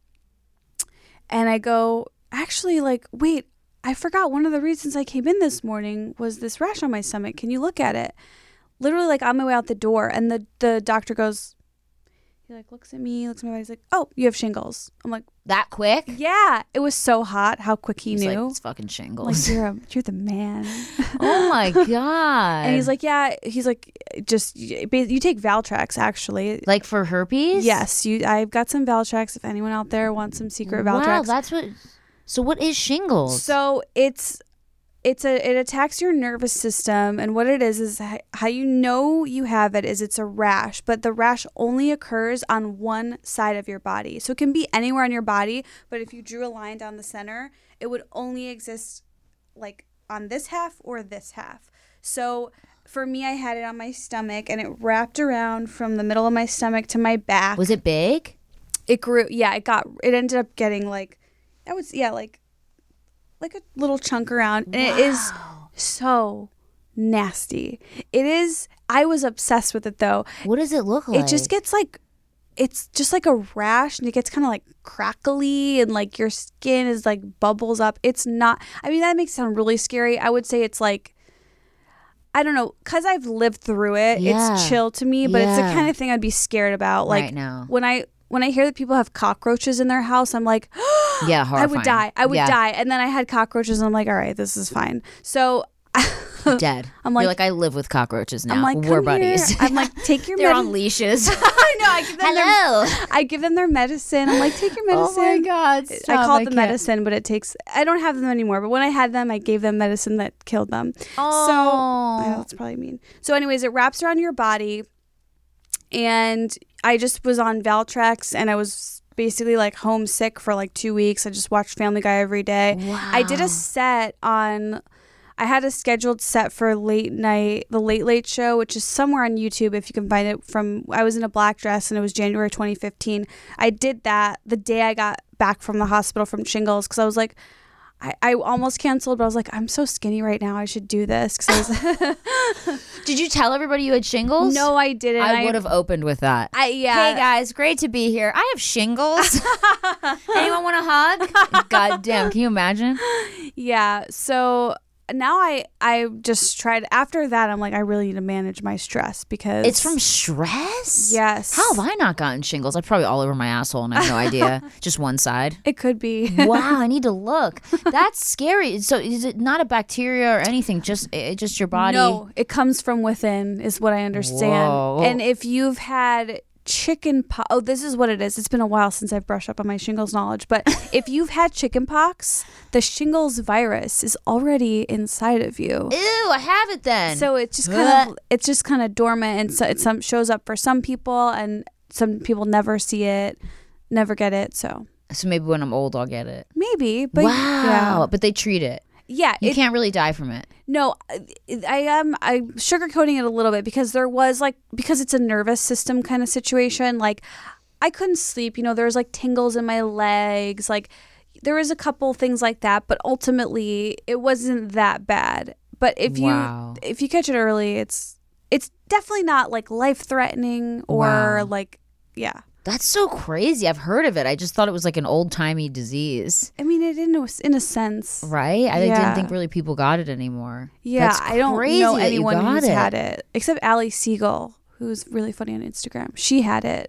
and I go, actually, like, wait, I forgot one of the reasons I came in this morning was this rash on my stomach. Can you look at it? Literally, like, on my way out the door, and the, the doctor goes, he, like, looks at me, looks at my body, he's like, oh, you have shingles. I'm like, That quick? yeah. It was so hot how quick he He's knew. like, it's fucking Like, shingles. you're, a, you're the man. Oh my God. And he's like, yeah. He's like, just, you take Valtrex, actually. like for herpes? Yes, you. I've got some Valtrex. If anyone out there wants some secret Valtrex. Wow, that's what. So what is shingles? So it's it's a it attacks your nervous system, and what it is is h- how you know you have it is it's a rash, but the rash only occurs on one side of your body. So it can be anywhere on your body, but if you drew a line down the center, it would only exist like on this half or this half. So for me, I had it on my stomach, and it wrapped around from the middle of my stomach to my back. Was it big? It grew. Yeah, it got. It ended up getting like, I was yeah like, like a little chunk around, and it is so nasty. It is. I was obsessed with it though. What does it look like? It just gets like, it's just like a rash, and it gets kind of like crackly, and like your skin is like bubbles up. It's not. I mean, that makes it sound really scary. I would say it's like, I don't know, because I've lived through it. Yeah. It's chill to me, but it's the Yeah. kind of thing I'd be scared about. Like Right now. when I when I hear that people have cockroaches in their house, I'm like, Yeah, I horrifying. would die. I would Yeah. die. And then I had cockroaches, and I'm like, all right, this is fine. So Dead. I'm like- You're like, I live with cockroaches now. I'm like, We're come buddies. here. I'm like, take your They're medicine. on leashes. I know. I give them Hello. Their, I give them their medicine. I'm like, take your Oh medicine. my God. I stop, call it the can't. medicine, but it takes. I don't have them anymore. But when I had them, I gave them medicine that killed them. Oh. So I know that's probably mean. So, anyways, it wraps around your body, and I just was on Valtrex, and I was basically like homesick for like two weeks. I just watched Family Guy every day. Wow. I did a set on. I had a scheduled set for late night, the Late Late Show, which is somewhere on YouTube if you can find it. From I was in a black dress, and it was January twenty fifteen. I did that the day I got back from the hospital from shingles, because I was like, I, I almost canceled, but I was like, I'm so skinny right now. I should do this. Cause I was Did you tell everybody you had shingles? no, I didn't. I would have opened with that. I yeah. Hey guys, great to be here. I have shingles. Anyone want a hug? God damn, can you imagine? Yeah. So now I I just tried after that. I'm like, I really need to manage my stress because It's from stress? Yes. How have I not gotten shingles? I'm probably all over my asshole and I have no idea. Just one side. It could be. Wow, I need to look. That's scary. So is it not a bacteria or anything? Just it, just your body? No, it comes from within, is what I understand. Whoa. And if you've had chicken pox, oh, this is what it is. It's been a while since I've brushed up on my shingles knowledge, but if you've had chicken pox, the shingles virus is already inside of you. Ew, I have it then. So it's just kind of it's just kind of dormant, and so it some shows up for some people, and some people never see it, never get it. So so maybe when I'm old, I'll get it. maybe, but Wow, yeah, but they treat it. yeah, You it, can't really die from it. No, I am. I'm sugarcoating it a little bit because there was like because it's a nervous system kind of situation. Like I couldn't sleep. You know, there was like tingles in my legs. Like there was a couple things like that, but ultimately it wasn't that bad. But if you Wow. if you catch it early, it's it's definitely not like life threatening or Wow. like yeah. That's so crazy. I've heard of it. I just thought it was like an old timey disease. I mean, it in a, in a sense. Right? I Yeah. didn't think really people got it anymore. Yeah, That's I don't crazy know that you anyone got who's it. had it except Ali Siegel, who's really funny on Instagram. She had it.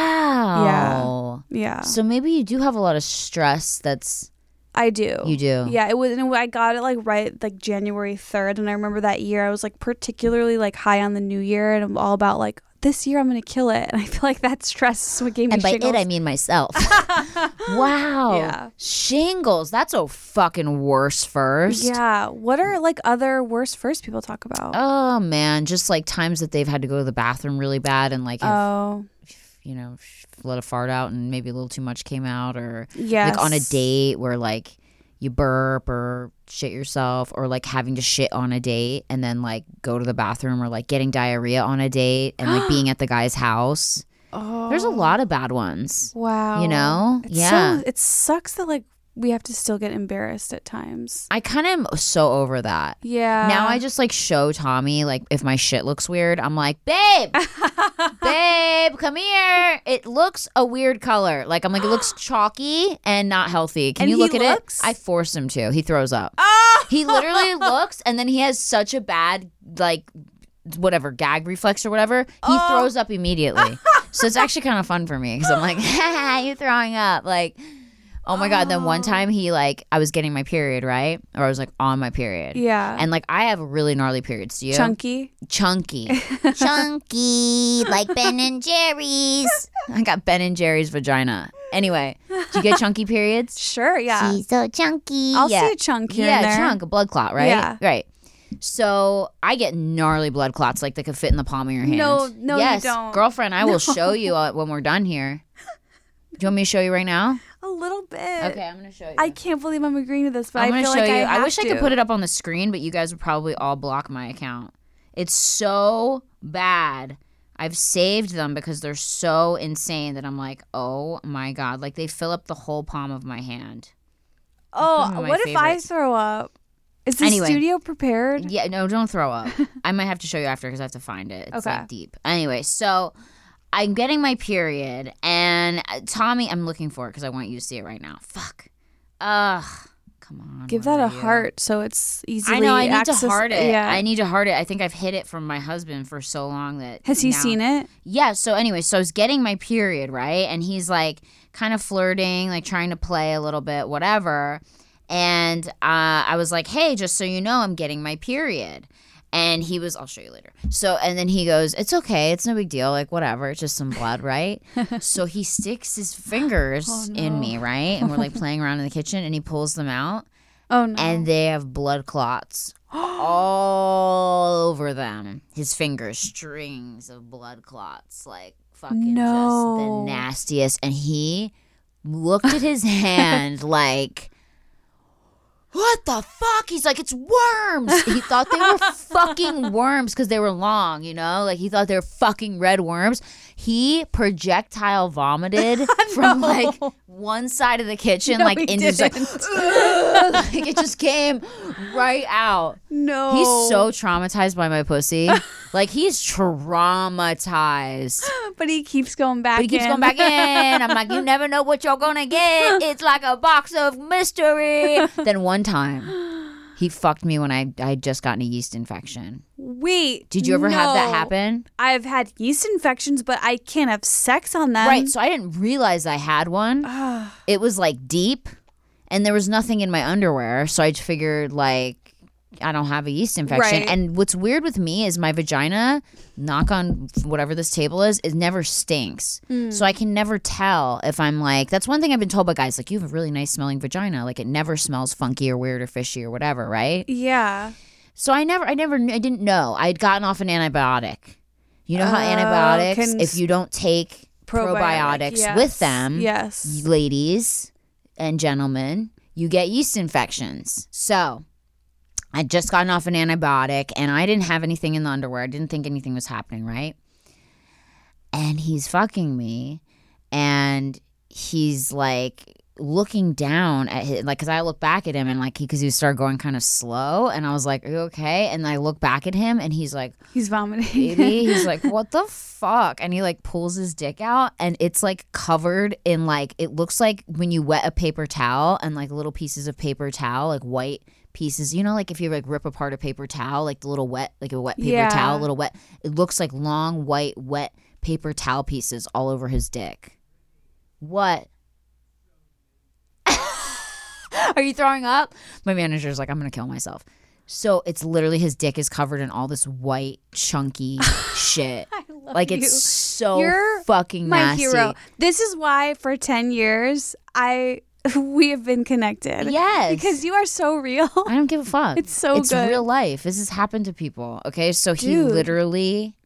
Wow. Yeah, So maybe you do have a lot of stress that's I do. You do? Yeah, it was. And I got it like right like January third, and I remember that year I was like particularly like high on the New Year, and I'm all about like this year I'm gonna kill it, and I feel like that stress is what gave me and by shingles. it I mean myself. Wow. Yeah. Shingles. That's a fucking worse first. Yeah. What are like other worst first people talk about? Oh man, just like times that they've had to go to the bathroom really bad and like have, Oh. you know, let a fart out and maybe a little too much came out, or Yes. like on a date where like you burp or shit yourself, or like having to shit on a date and then like go to the bathroom, or like getting diarrhea on a date and like being at the guy's house. Oh. There's a lot of bad ones. Wow. You know? It's Yeah. So, it sucks that like we have to still get embarrassed at times. I kind of am so over that. Yeah. Now I just like show Tommy, like if my shit looks weird, I'm like, babe, babe, come here. It looks a weird color. Like I'm like, it looks chalky and not healthy. Can And you he look at looks? it? I forced him to. He throws up. Oh! He literally looks, and then he has such a bad like whatever gag reflex or whatever. He Oh. throws up immediately. So it's actually kind of fun for me because I'm like, you throwing up, like. Oh my God. Then one time he like, I was getting my period, right? Or I was like on my period. Yeah. And like, I have really gnarly periods. Do you? Chunky. Chunky. Chunky. Like Ben and Jerry's. I got Ben and Jerry's vagina. Anyway, do you get chunky periods? Sure. Yeah. She's so chunky. I'll yeah. see a chunk here Yeah, and there. chunk, a blood clot, right? Yeah. Right. So I get gnarly blood clots like they could fit in the palm of your hand. No, no, you yes. don't. Girlfriend, I will show you uh, when we're done here. Do you want me to show you right now? A little bit. Okay, I'm going to show you. I can't believe I'm agreeing to this, but I'm I gonna feel show like you. I, I, have wish I to. could put it up on the screen, but you guys would probably all block my account. It's so bad. I've saved them because they're so insane that I'm like, oh my God. Like they fill up the whole palm of my hand. Oh, One of my what if I favorites. throw up? Is the Anyway. studio prepared? Yeah, no, don't throw up. I might have to show you after because I have to find it. It's Okay. like deep. Anyway, so I'm getting my period, and uh, Tommy, I'm looking for it because I want you to see it right now. Fuck. Ugh. Come on. Give where that a are you? heart so it's easily I know. I need access- to heart it. Yeah. I need to heart it. I think I've hid it from my husband for so long that Has he now- seen it? Yeah. So anyway, so I was getting my period, right, and he's like kind of flirting, like trying to play a little bit, whatever. And uh, I was like, hey, just so you know, I'm getting my period. And he was, I'll show you later. So, and then he goes, it's okay. It's no big deal. Like, whatever. It's just some blood, right? So he sticks his fingers Oh, no. in me, right? And we're like playing around in the kitchen, and he pulls them out. Oh no. And they have blood clots all over them. His fingers, strings of blood clots, like fucking No. just the nastiest. And he looked at his hand like, what the fuck? He's like, it's worms. He thought they were fucking worms because they were long, you know? Like, he thought they were fucking red worms. He projectile vomited from, No. like, one side of the kitchen, No, like, he into, like, like, it just came right out. No. He's so traumatized by my pussy. Like, he's traumatized. But he keeps going back But he keeps in. going back in. I'm like, you never know what you're going to get. It's like a box of mystery. Then one time, he fucked me when I I had just gotten a yeast infection. Wait. Did you ever have that no. happen? I've had yeast infections, but I can't have sex on them. Right. So I didn't realize I had one. It was like deep, and there was nothing in my underwear. So I just figured, like, I don't have a yeast infection. Right. And what's weird with me is my vagina, knock on whatever this table is, it never stinks. Mm. So I can never tell if I'm like, that's one thing I've been told by guys, like, you have a really nice smelling vagina. Like, it never smells funky or weird or fishy or whatever, right? Yeah. So I never, I never, I didn't know. I had gotten off an antibiotic. You know how Oh, antibiotics, can if you don't take Probiotic, probiotics yes. with them, Yes. ladies and gentlemen, you get yeast infections. So I'd just gotten off an antibiotic and I didn't have anything in the underwear. I didn't think anything was happening, right? And he's fucking me and he's like looking down at his, like, because I look back at him and like, he, because he started going kind of slow and I was like, are you okay? And I look back at him and he's like, He's vomiting. baby, he's like, what the fuck? And he like pulls his dick out and it's like covered in like, it looks like when you wet a paper towel and like little pieces of paper towel, like white pieces, you know, like if you like rip apart a paper towel, like the little wet, like a wet paper Yeah. towel, little wet, it looks like long white wet paper towel pieces all over his dick. What? Are you throwing up? My manager's like, I'm gonna kill myself. So it's literally his dick is covered in all this white chunky shit. I love Like, you. it's so You're fucking my nasty. hero. This is why for ten years I we have been connected. Yes. Because you are so real. I don't give a fuck. It's so It's good. real life. This has happened to people. Okay, so he Dude. literally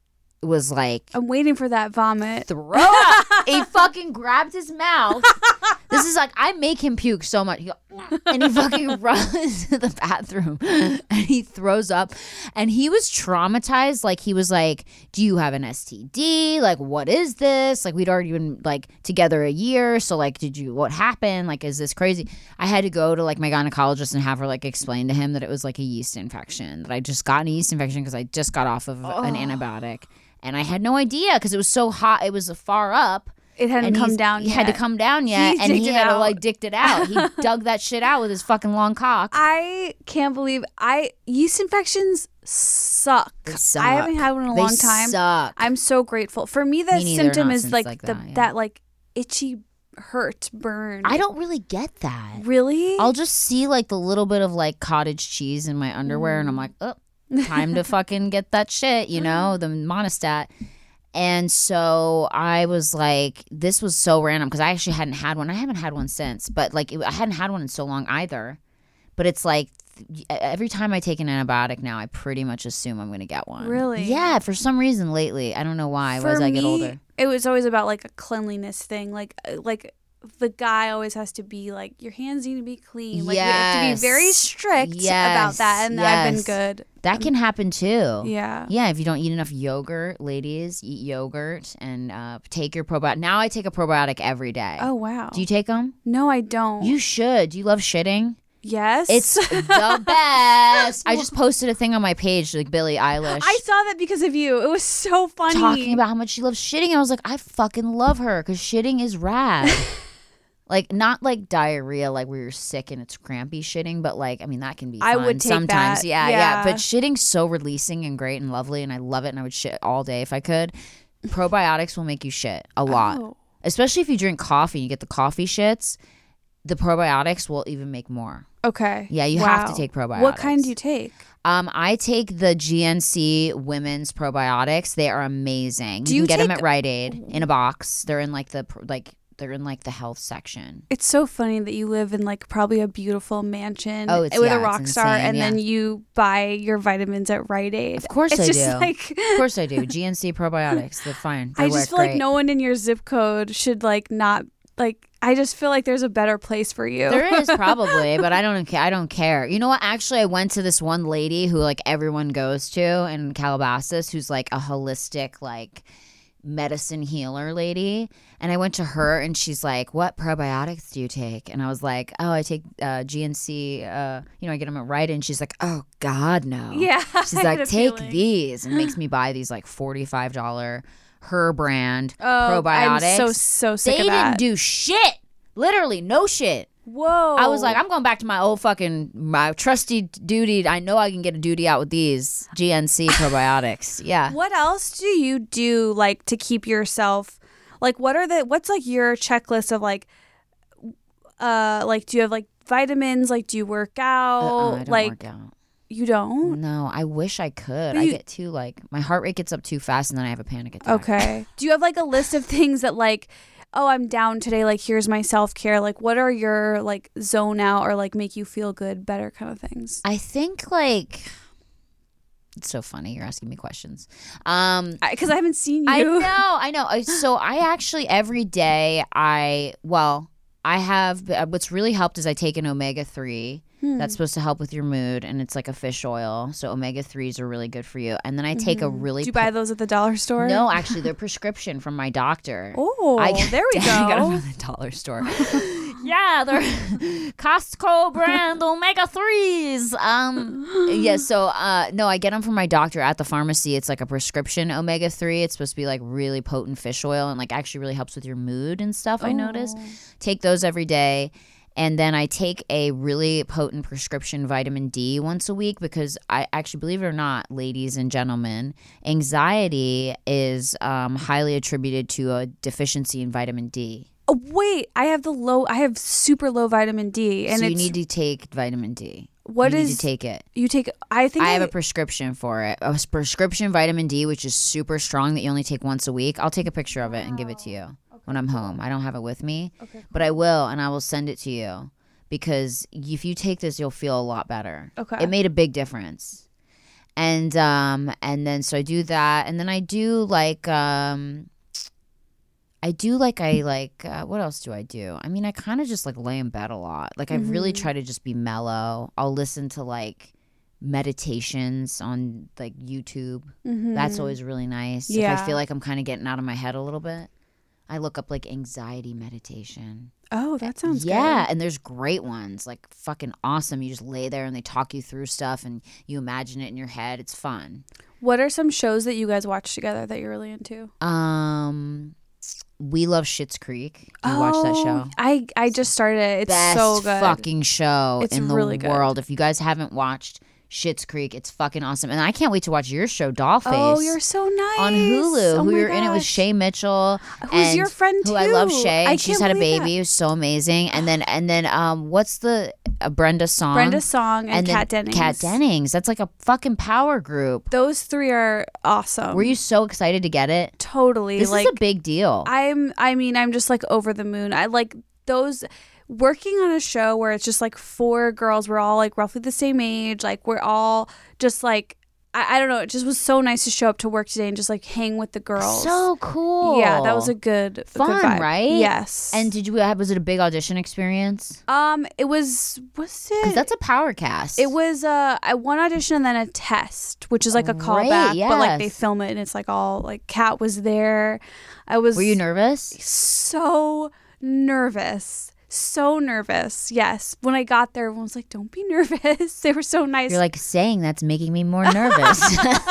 was like, I'm waiting for that vomit. throw up. He fucking grabbed his mouth. This is like, I make him puke so much. He go, and he fucking runs to the bathroom and he throws up. And he was traumatized. Like, he was like, do you have an S T D? Like, what is this? Like, we'd already been like together a year. So like, did you, what happened? Like, is this crazy? I had to go to like my gynecologist and have her like explain to him that it was like a yeast infection, that I just got a yeast infection because I just got off of an antibiotic. And I had no idea because it was so hot. It was far up. It hadn't And come he's- down He yet. had to come down yet, He and he dicked it had to out. like dicked it out. He dug that shit out with his fucking long cock. I can't believe I yeast infections suck. They suck. I haven't had one in a They long time. suck. I'm so grateful. For me, the Me neither, symptom not is since, like, like, the that, yeah. that like itchy hurt burn. I don't really get that. really. I'll just see like the little bit of like cottage cheese in my underwear, and I'm like, oh, time to fucking get that shit, you know, the Monistat. And so I was like, this was so random because I actually hadn't had one. I haven't had one since, but like it, I hadn't had one in so long either. But it's like th- every time I take an antibiotic now, I pretty much assume I'm going to get one. Really? Yeah, for some reason lately. I don't know why. For as I get me, older. it was always about like a cleanliness thing. Like uh, like the guy always has to be like, your hands need to be clean. Like we have to be Yes. very strict about Yes. that, and I've been Yes. good. That can happen too. Yeah. Yeah, if you don't eat enough yogurt, ladies, eat yogurt and uh, take your probiotic. Now I take a probiotic every day. Oh wow. Do you take them? No, I don't. You should. Do you love shitting? yes. It's the best. I just posted a thing on my page, like Billie Eilish, I saw that because of you. It was so funny. talking about how much she loves shitting. And I was like, I fucking love her because shitting is rad. Like, not like diarrhea, like where you're sick and it's crampy shitting, but like, I mean, that can be fun I would take sometimes. that. Yeah, yeah, Yeah. But shitting's so releasing and great and lovely, and I love it, and I would shit all day if I could. Probiotics will make you shit a lot. Oh. Especially if you drink coffee, you get the coffee shits. The probiotics will even make more. Okay. Yeah, you have to Wow. take probiotics. What kind do you take? Um, I take the G N C women's probiotics. They are amazing. Do you you can get them take- at Rite Aid in a box. They're in like the pr- like they're in like the health section. It's so funny that you live in like probably a beautiful mansion Oh, it's- with yeah, a it's rock star, insane, and then yeah. you buy your vitamins at Rite Aid. Of course it's I just do. Like, Of course I do. G N C probiotics. They're fine. They I work just feel like great. no one in your zip code should like not like I just feel like there's a better place for you. There is probably, but I don't I don't care. You know what? Actually, I went to this one lady who like everyone goes to in Calabasas, who's like a holistic like medicine healer lady, and I went to her and she's like, what probiotics do you take? And I was like, oh, I take uh, G N C, uh, you know, I get them at Rite Aid. And she's like, oh God, no. Yeah. She's like, take these, and makes me buy these like forty-five dollars her brand oh, probiotics. I'm so so sick they of that. didn't do shit. Literally no shit. Whoa. I was like, I'm going back to my old fucking, my trusty duty. I know I can get a duty out with these G N C probiotics. Yeah. What else do you do like to keep yourself, like what are the, what's like your checklist of like, uh, like do you have like vitamins? Like do you work out? Uh-uh, I don't like, work out. You don't? No, I wish I could. But I you- get too like, my heart rate gets up too fast and then I have a panic attack. Okay. Do you have like a list of things that like, oh, I'm down today, like here's my self-care, like what are your like zone out or like make you feel good better kind of things? I think like, it's so funny you're asking me questions. Um, Because I, I haven't seen you. I know, I know. I- So I actually every day I, well, I have, what's really helped is I take an omega three. Hmm. That's supposed to help with your mood, and it's like a fish oil. So omega threes are really good for you. And then I take a really Do you buy those at the dollar store? no, actually, they're prescription from my doctor. Oh, I, there we I got them go. from the dollar store. Yeah, they're Costco brand omega threes. Um, yeah. So, uh, no, I get them from my doctor at the pharmacy. It's like a prescription omega three. It's supposed to be like really potent fish oil and like actually really helps with your mood and stuff. I noticed. Take those every day. And then I take a really potent prescription vitamin D once a week because I actually, believe it or not, ladies and gentlemen, anxiety is um, highly attributed to a deficiency in vitamin D. Oh, wait, I have the low, I have super low vitamin D. And so you it's, need to take vitamin D. What you is- need to take it. you take, I think I have a prescription for it. A prescription vitamin D, which is super strong that you only take once a week. I'll take a picture of it and give it to you when I'm home. I don't have it with me, Okay, but I will, and I will send it to you because if you take this, you'll feel a lot better. Okay. It made a big difference. And um and then so I do that, and then I do like um I do like I like uh, what else do I do? I mean, I kind of just like lay in bed a lot. Like I really Mm-hmm. try to just be mellow. I'll listen to like meditations on like YouTube. That's always really nice. If Mm-hmm. Yeah. I feel like I'm kind of getting out of my head a little bit, I look up like anxiety meditation. oh, that sounds Yeah, good. and there's great ones, like fucking awesome. You just lay there and they talk you through stuff and you imagine it in your head. It's fun. What are some shows that you guys watch together that you're really into? Um, we love Schitt's Creek. Do you watch that show? Oh, I, I just started it. It's Best so good. fucking show It's in the really good. world. If you guys haven't watched Schitt's Creek, it's fucking awesome. And I can't wait to watch your show, Dollface. Oh, you're so nice. on Hulu. Oh who my you're in it with gosh. Shay Mitchell, Who's and your friend Who I love too. Shay. I And she's can't had a believe baby. that. Who's so amazing. And then and then um, what's the uh, Brenda Song? Brenda Song and, then Kat Dennings. Kat Dennings. That's like a fucking power group. Those three are awesome. Were you so excited to get it? Totally. This like is a big deal. I'm I mean, I'm just like over the moon. I like those working on a show where it's just like four girls, we're all like roughly the same age, like we're all just like I, I don't know, it just was so nice to show up to work today and just like hang with the girls. So cool. Yeah, that was a good a Fun, good vibe. right? Yes. And did you have? Was it a big audition experience? um it was was Because it that's a power cast. it was uh I one audition and then a test, which is like a Great, callback, but like they yes. film it and it's like all like Kat was there. I was Were you nervous? so nervous. So nervous. Yes. When I got there, everyone was like, don't be nervous. They were so nice. You're like, saying that's making me more nervous.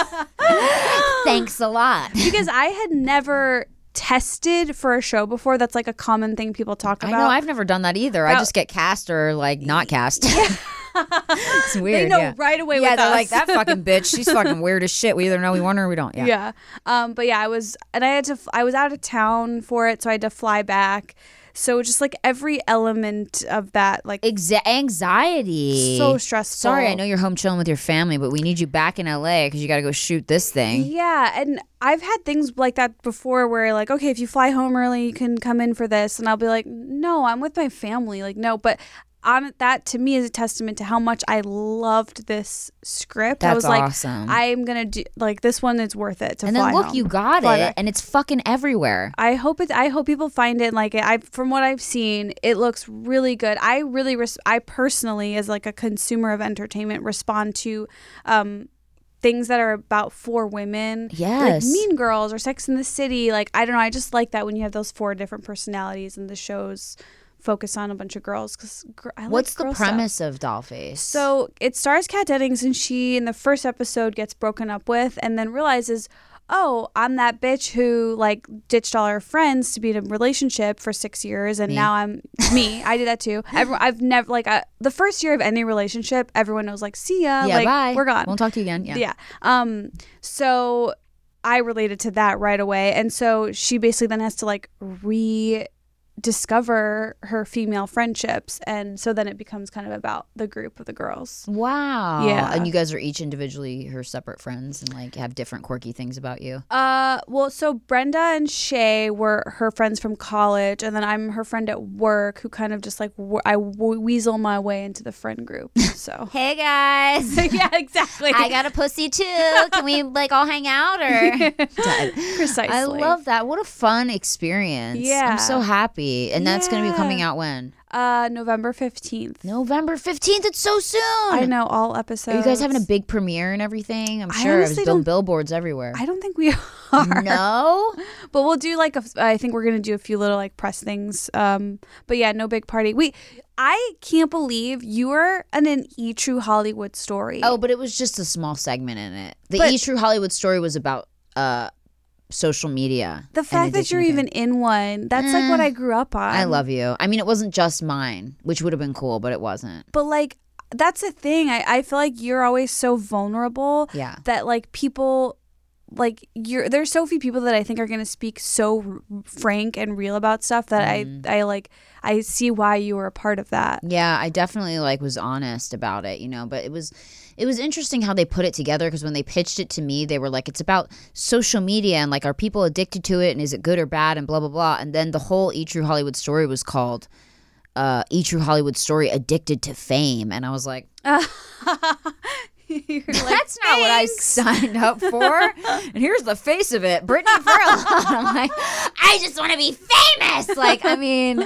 Thanks a lot. because I had never tested for a show before. That's like a common thing people talk I about. know. I've never done that either. I That- just get cast or like not cast. It's weird. They know yeah. right away Yeah, with they're us. like, that fucking bitch. She's fucking weird as shit. We either know we want her or we don't. Yeah. Yeah. Um, but yeah, I was, and I had to, I was out of town for it, so I had to fly back. So just like every element of that, like Exa- anxiety. so stressful. Sorry, I know you're home chilling with your family, but we need you back in L A because you got to go shoot this thing. Yeah, and I've had things like that before where like, okay, if you fly home early, you can come in for this, and I'll be like, no, I'm with my family. Like, no, but on that to me is a testament to how much I loved this script. That's I was like, awesome. I'm gonna do like this one is worth it to and fly then look, home. you got Fly it, back. and it's fucking everywhere. I hope it. I hope people find it and like it. I from what I've seen, it looks really good. I really, res- I personally, as like a consumer of entertainment, respond to um, things that are about four women. Yes. Like Mean Girls or Sex in the City. Like I don't know. I just like that when you have those four different personalities and the shows focus on a bunch of girls. Because gr- I like What's the girl stuff. premise of Dollface? So it stars Kat Dennings, and she in the first episode gets broken up with, and then realizes, oh, I'm that bitch who like ditched all her friends to be in a relationship for six years, and Me. now I'm me. I did that too. Everyone, I've never like I, the first year of any relationship, everyone knows like, see ya, yeah, like bye. we're gone. Won't talk to you again. Yeah. Yeah. Um. So I related to that right away, and so she basically then has to like re. discover her female friendships, and so then it becomes kind of about the group of the girls. Wow. Yeah. And you guys are each individually her separate friends and like have different quirky things about you. Uh, well, so Brenda and Shay were her friends from college, and then I'm her friend at work who kind of just like w- I w- weasel my way into the friend group. So Hey guys. yeah, exactly. I got a pussy too. Can we like all hang out or? Precisely. I love that. What a fun experience. Yeah. I'm so happy. And that's going to be coming Yeah. out when? Uh, November fifteenth. November fifteenth. It's so soon. I know, all episodes. Are you guys having a big premiere and everything? I'm I sure. I was honestly doing don't- billboards everywhere. I don't think we are. No? But we'll do like a, I think we're gonna do a few little like press things. Um, but yeah, no big party. We, I can't believe you were in an E True Hollywood Story. Oh, but it was just a small segment in it. The But- E True Hollywood Story was about uh, social media. the and fact that addiction you're to even fame. in one, that's like what I grew up on. I love you. I mean, it wasn't just mine, which would have been cool, but it wasn't. But like, that's the thing. I, I feel like you're always so vulnerable. Yeah. That like people. Like you're, there's so few people that I think are gonna speak so r- frank and real about stuff that Mm. I, I like, I see why you were a part of that. Yeah, I definitely like was honest about it, you know, but it was it was interesting how they put it together because when they pitched it to me, they were like, it's about social media and like, are people addicted to it and is it good or bad and blah, blah, blah. And then the whole E True Hollywood Story was called uh, E True Hollywood Story Addicted to Fame. And I was like, You're like, that's not what I signed up for. And here's the face of it, Brittany Furlan. I'm like, I just want to be famous. Like, I mean,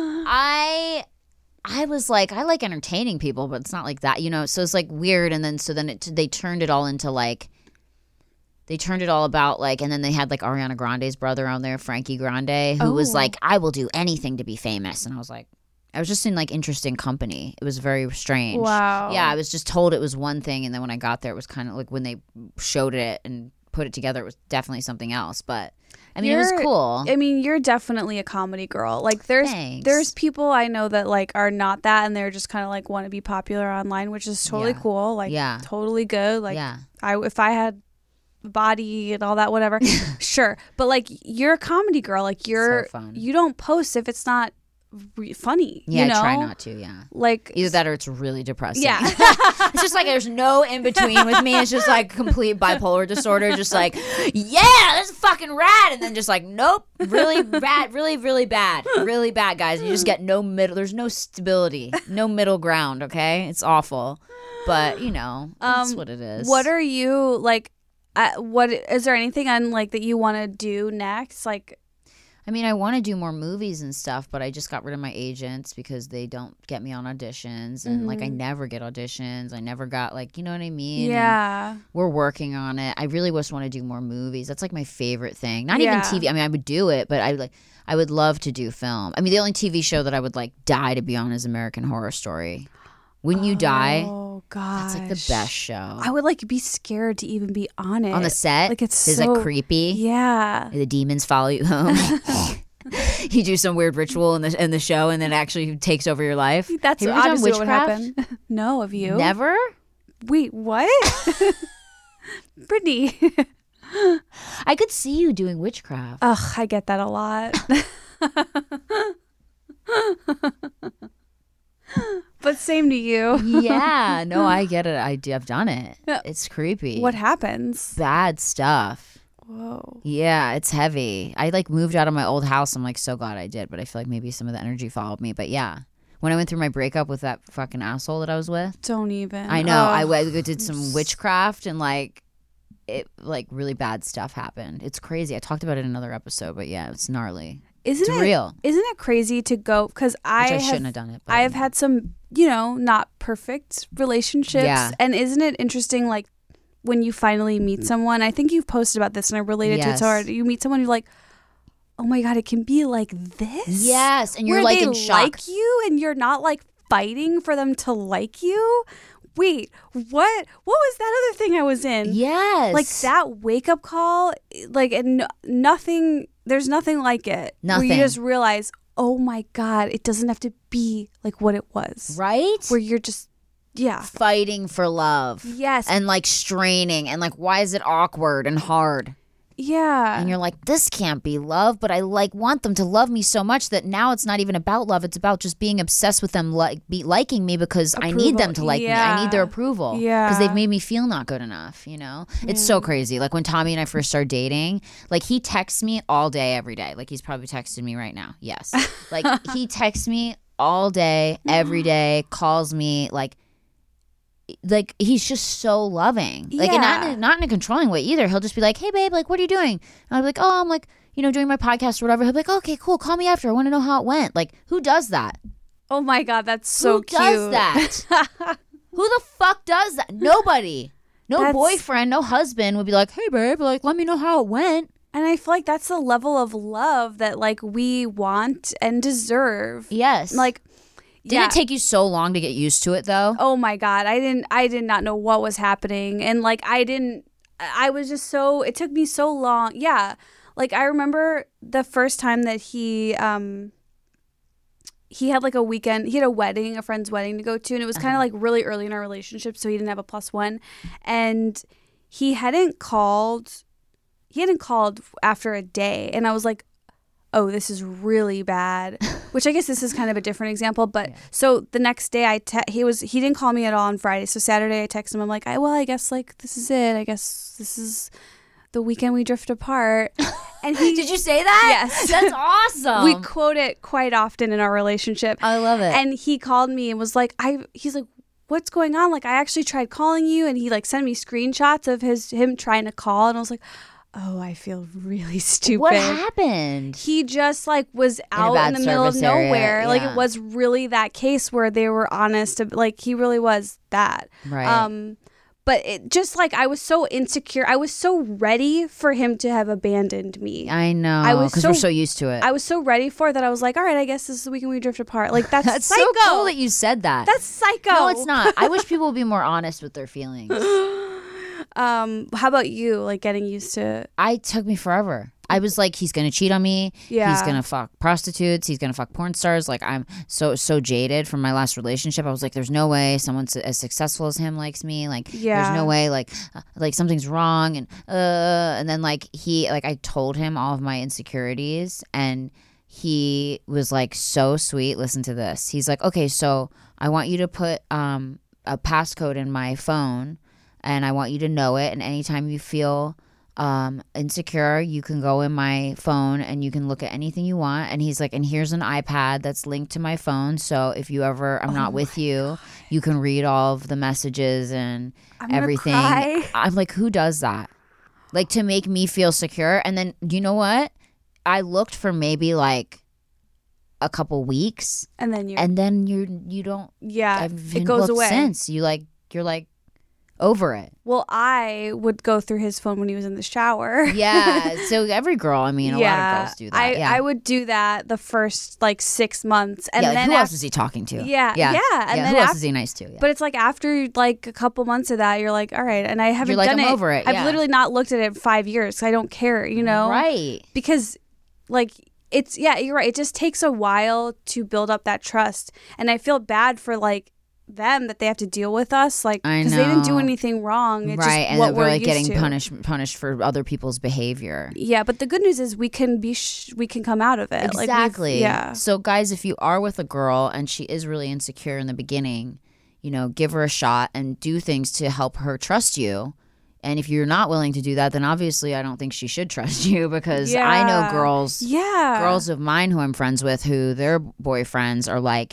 I, I was like, I like entertaining people, but it's not like that, you know. So it's like weird. And then so then it, they turned it all into like, they turned it all about like, and then they had like Ariana Grande's brother on there, Frankie Grande, who was Oh. like, I will do anything to be famous. And I was like, I was just in like interesting company. It was very strange. Wow. Yeah, I was just told it was one thing, and then when I got there, it was kind of like when they showed it and put it together, it was definitely something else. But I mean, it was You're- cool. I mean, you're definitely a comedy girl. Like there's Thanks. there's people I know that like are not that, and they're just kind of like want to be popular online, which is totally Yeah. cool. Like Yeah. totally good. Like Yeah. I if I had a body and all that whatever, sure. But like you're a comedy girl. Like you're fun. you don't post if it's not re- funny. yeah, you know? I try not to. Yeah, Like either that or it's really depressing. Yeah. It's just like there's no in between with me. It's just like complete bipolar disorder. Just like, yeah, this is fucking rad, and then just like, nope, really bad, really, really bad, really bad, guys. You just get no middle. There's no stability, no middle ground. Okay, it's awful, but you know, that's Um, what it is. What are you like? Uh, what is there anything on like that you want to do next? Like, I mean, I want to do more movies and stuff, but I just got rid of my agents because they don't get me on auditions. And, like, I never get auditions. I never got, like, you know what I mean? And yeah, we're working on it. I really just want to do more movies. That's, like, my favorite thing. Not Yeah. even T V. I mean, I would do it, but I, like, I would love to do film. I mean, the only T V show that I would, like, die to be on is American Horror Story. Wouldn't you die? Oh gosh, That's, like, the best show. I would like be scared to even be on it on the set? Like it's Is so it creepy? Yeah. The demons follow you home. You do some weird ritual in the in the show, and then it actually takes over your life. That's Have you ever done obviously what witchcraft? happened. No, have you? Never. Wait, what? Brittany. I could see you doing witchcraft. Ugh, I get that a lot. But same to you. Yeah, no, I get it. I do, I've done it. Yeah. It's creepy. What happens? Bad stuff. Whoa. Yeah, it's heavy. I like moved out of my old house. I'm like so glad I did, but I feel like maybe some of the energy followed me. But yeah, when I went through my breakup with that fucking asshole that I was with. Don't even. I know. Oh. I, I did some witchcraft and like it like really bad stuff happened. It's crazy. I talked about it in another episode, but yeah, it's gnarly. Isn't it's it real? Isn't it crazy to go? Because I, Which I have, shouldn't have done it. But I have had some, you know, not perfect relationships. Yeah. And isn't it interesting, like when you finally meet someone? I think you've posted about this, and I related Yes. to it so hard. You meet someone, you're like, oh my God, it can be like this. Yes, and you're where like they in shock. like you, and you're not like fighting for them to like you. Wait, what? What was that other thing I was in? Yes. Like that wake up call, like and no, nothing. There's nothing like it. Nothing. Where you just realize, oh my God, it doesn't have to be like what it was. Right? Where you're just, yeah, fighting for love. Yes. And like straining and like why is it awkward and hard? yeah. And you're like, this can't be love, but I like want them to love me so much that now it's not even about love. It's about just being obsessed with them, like be liking me because I need them to like me. I need their approval. Yeah. Because they've made me feel not good enough, you know? It's so crazy. Like when Tommy and I first started dating, like he texts me all day, every day. Like he's probably texting me right now. Yes. Like he texts me all day, every day, calls me like, like he's just so loving, like and not in, a, not in a controlling way either. He'll just be like, hey babe, like what are you doing? And I'll be like, oh, I'm like, you know, doing my podcast or whatever. He'll be like, okay, cool, call me after, I want to know how it went. Like who does that? Oh my God, that's so who cute. does that? Who the fuck does that? Nobody. No That's- boyfriend, no husband would be like, hey babe, like let me know how it went. And I feel like that's the level of love that like we want and deserve. Yes. Like, Didn't yeah. it take you so long to get used to it though? Oh my God, I didn't I did not know what was happening, and like I didn't I was just so it took me so long. Yeah. Like I remember the first time that he um he had like a weekend, he had a wedding, a friend's wedding to go to, and it was kind of like really early in our relationship, so he didn't have a plus one, and he hadn't called he hadn't called after a day, and I was like, oh, this is really bad. Which I guess this is kind of a different example, but yeah. So the next day I te- he was he didn't call me at all on Friday. So Saturday I texted him. I'm like, I well, I guess like this is it. I guess this is the weekend we drift apart. And he Did you say that? Yes, that's awesome. We quote it quite often in our relationship. I love it. And he called me and was like, I he's like, what's going on? Like I actually tried calling you, and he like sent me screenshots of his him trying to call, and I was like, oh, I feel really stupid. What happened? He just like was out in, in the middle of area, nowhere. yeah. Like it was really that case where they were honest. Like he really was that. Right. Um, but it just like I was so insecure. I was so ready for him to have abandoned me. I know. I was because so, we're so used to it. I was so ready for it that I was like, all right, I guess this is the weekend we drift apart. Like that's, that's psycho. so cool that you said that. That's psycho. No, it's not. I wish people would be more honest with their feelings. Um, how about you? Like getting used to? I took me forever. I was like, he's gonna cheat on me. Yeah. He's gonna fuck prostitutes. He's gonna fuck porn stars. Like I'm so so jaded from my last relationship. I was like, there's no way someone as successful as him likes me. Like Yeah. there's no way. Like uh, like something's wrong. And uh, and then like he like I told him all of my insecurities, and he was like so sweet. Listen to this. He's like, okay, so I want you to put um a passcode in my phone, and I want you to know it. And anytime you feel um, insecure, you can go in my phone and you can look at anything you want. And he's like, and here's an iPad that's linked to my phone. So if you ever, I'm Oh not with you, God. You can read all of the messages and I'm gonna everything. cry. I'm like, who does that? Like to make me feel secure. And then, you know what? I looked for maybe like a couple weeks, And then you. and then you you don't. yeah, I've it goes looked away. Since you like, you're like over it. Well, I would go through his phone when he was in the shower. Yeah. So every girl, I mean, a lot of girls do that. I, yeah. I would do that the first like six months, and yeah, like, then who af- else is he talking to? Yeah, yeah, yeah, and yeah. then Who else af- is he nice to? Yeah. But it's like after like a couple months of that, you're like, all right, and I haven't You're like, done I'm it. over it, I've yeah. literally not looked at it in five years. 'Cause I don't care, you know, right? Because like it's yeah, you're right. It just takes a while to build up that trust, and I feel bad for like them that they have to deal with us, like I because they didn't do know. anything wrong. It's right, just and what that we're we're like used getting to. punished punished for other people's behavior. Yeah, but the good news is we can be sh- we can come out of it. Like, we've- Exactly. yeah. So guys, if you are with a girl and she is really insecure in the beginning, you know, give her a shot and do things to help her trust you. And if you're not willing to do that, then obviously I don't think she should trust you, because I know Yeah. girls, Yeah. girls of mine who I'm friends with, who their boyfriends are like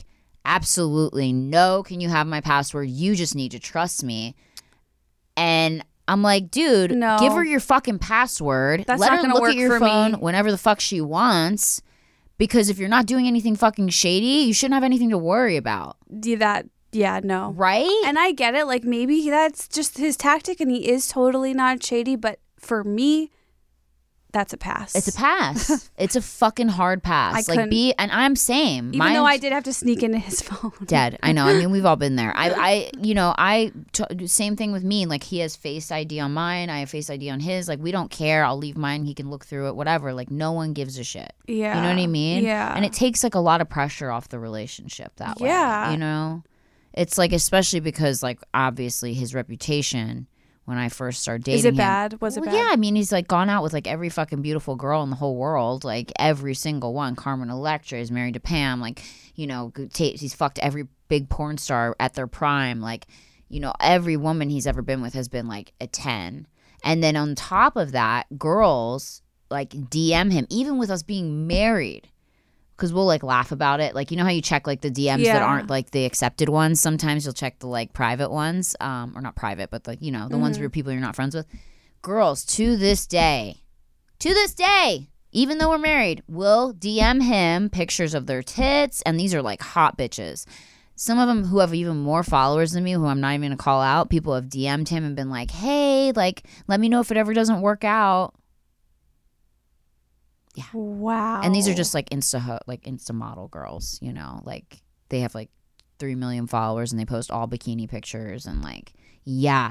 absolutely no, can you have my password? You just need to trust me. And I'm like, dude, No. give her your fucking password. That's Let not her gonna look work at your for me. phone whenever the fuck she wants. Because if you're not doing anything fucking shady, you shouldn't have anything to worry about. Do that. Yeah, no. Right? And I get it. Like, maybe that's just his tactic and he is totally not shady. But for me, that's a pass. It's a pass. It's a fucking hard pass. I like couldn't- be, and I'm same. Even Mine's though I did have to sneak into his phone. dead. I know. I mean, we've all been there. I, I, you know, I t- same thing with me. Like he has Face I D on mine. I have Face I D on his. Like we don't care. I'll leave mine. He can look through it. Whatever. Like no one gives a shit. Yeah. You know what I mean? Yeah. And it takes like a lot of pressure off the relationship that way. Yeah. You know, it's like especially because like obviously his reputation. When I first started dating Is it him. bad? Was it Well, bad? Yeah, I mean, he's like gone out with like every fucking beautiful girl in the whole world, like every single one. Carmen Electra is married to Pam. Like, you know, he's fucked every big porn star at their prime. Like, you know, every woman he's ever been with has been like a ten. And then on top of that, girls like D M him, even with us being married. Because we'll like laugh about it. Like, you know how you check like the D Ms Yeah. that aren't like the accepted ones? Sometimes you'll check the like private ones. Um, or not private, but like, you know, the Mm-hmm. ones where people you're not friends with. Girls, to this day, to this day, even though we're married, will D M him pictures of their tits. And these are like hot bitches. Some of them who have even more followers than me, who I'm not even going to call out, people have D M'd him and been like, hey, like, let me know if it ever doesn't work out. Wow. And these are just like Insta ho- like Insta model girls, you know, like they have like three million followers and they post all bikini pictures and like, yeah,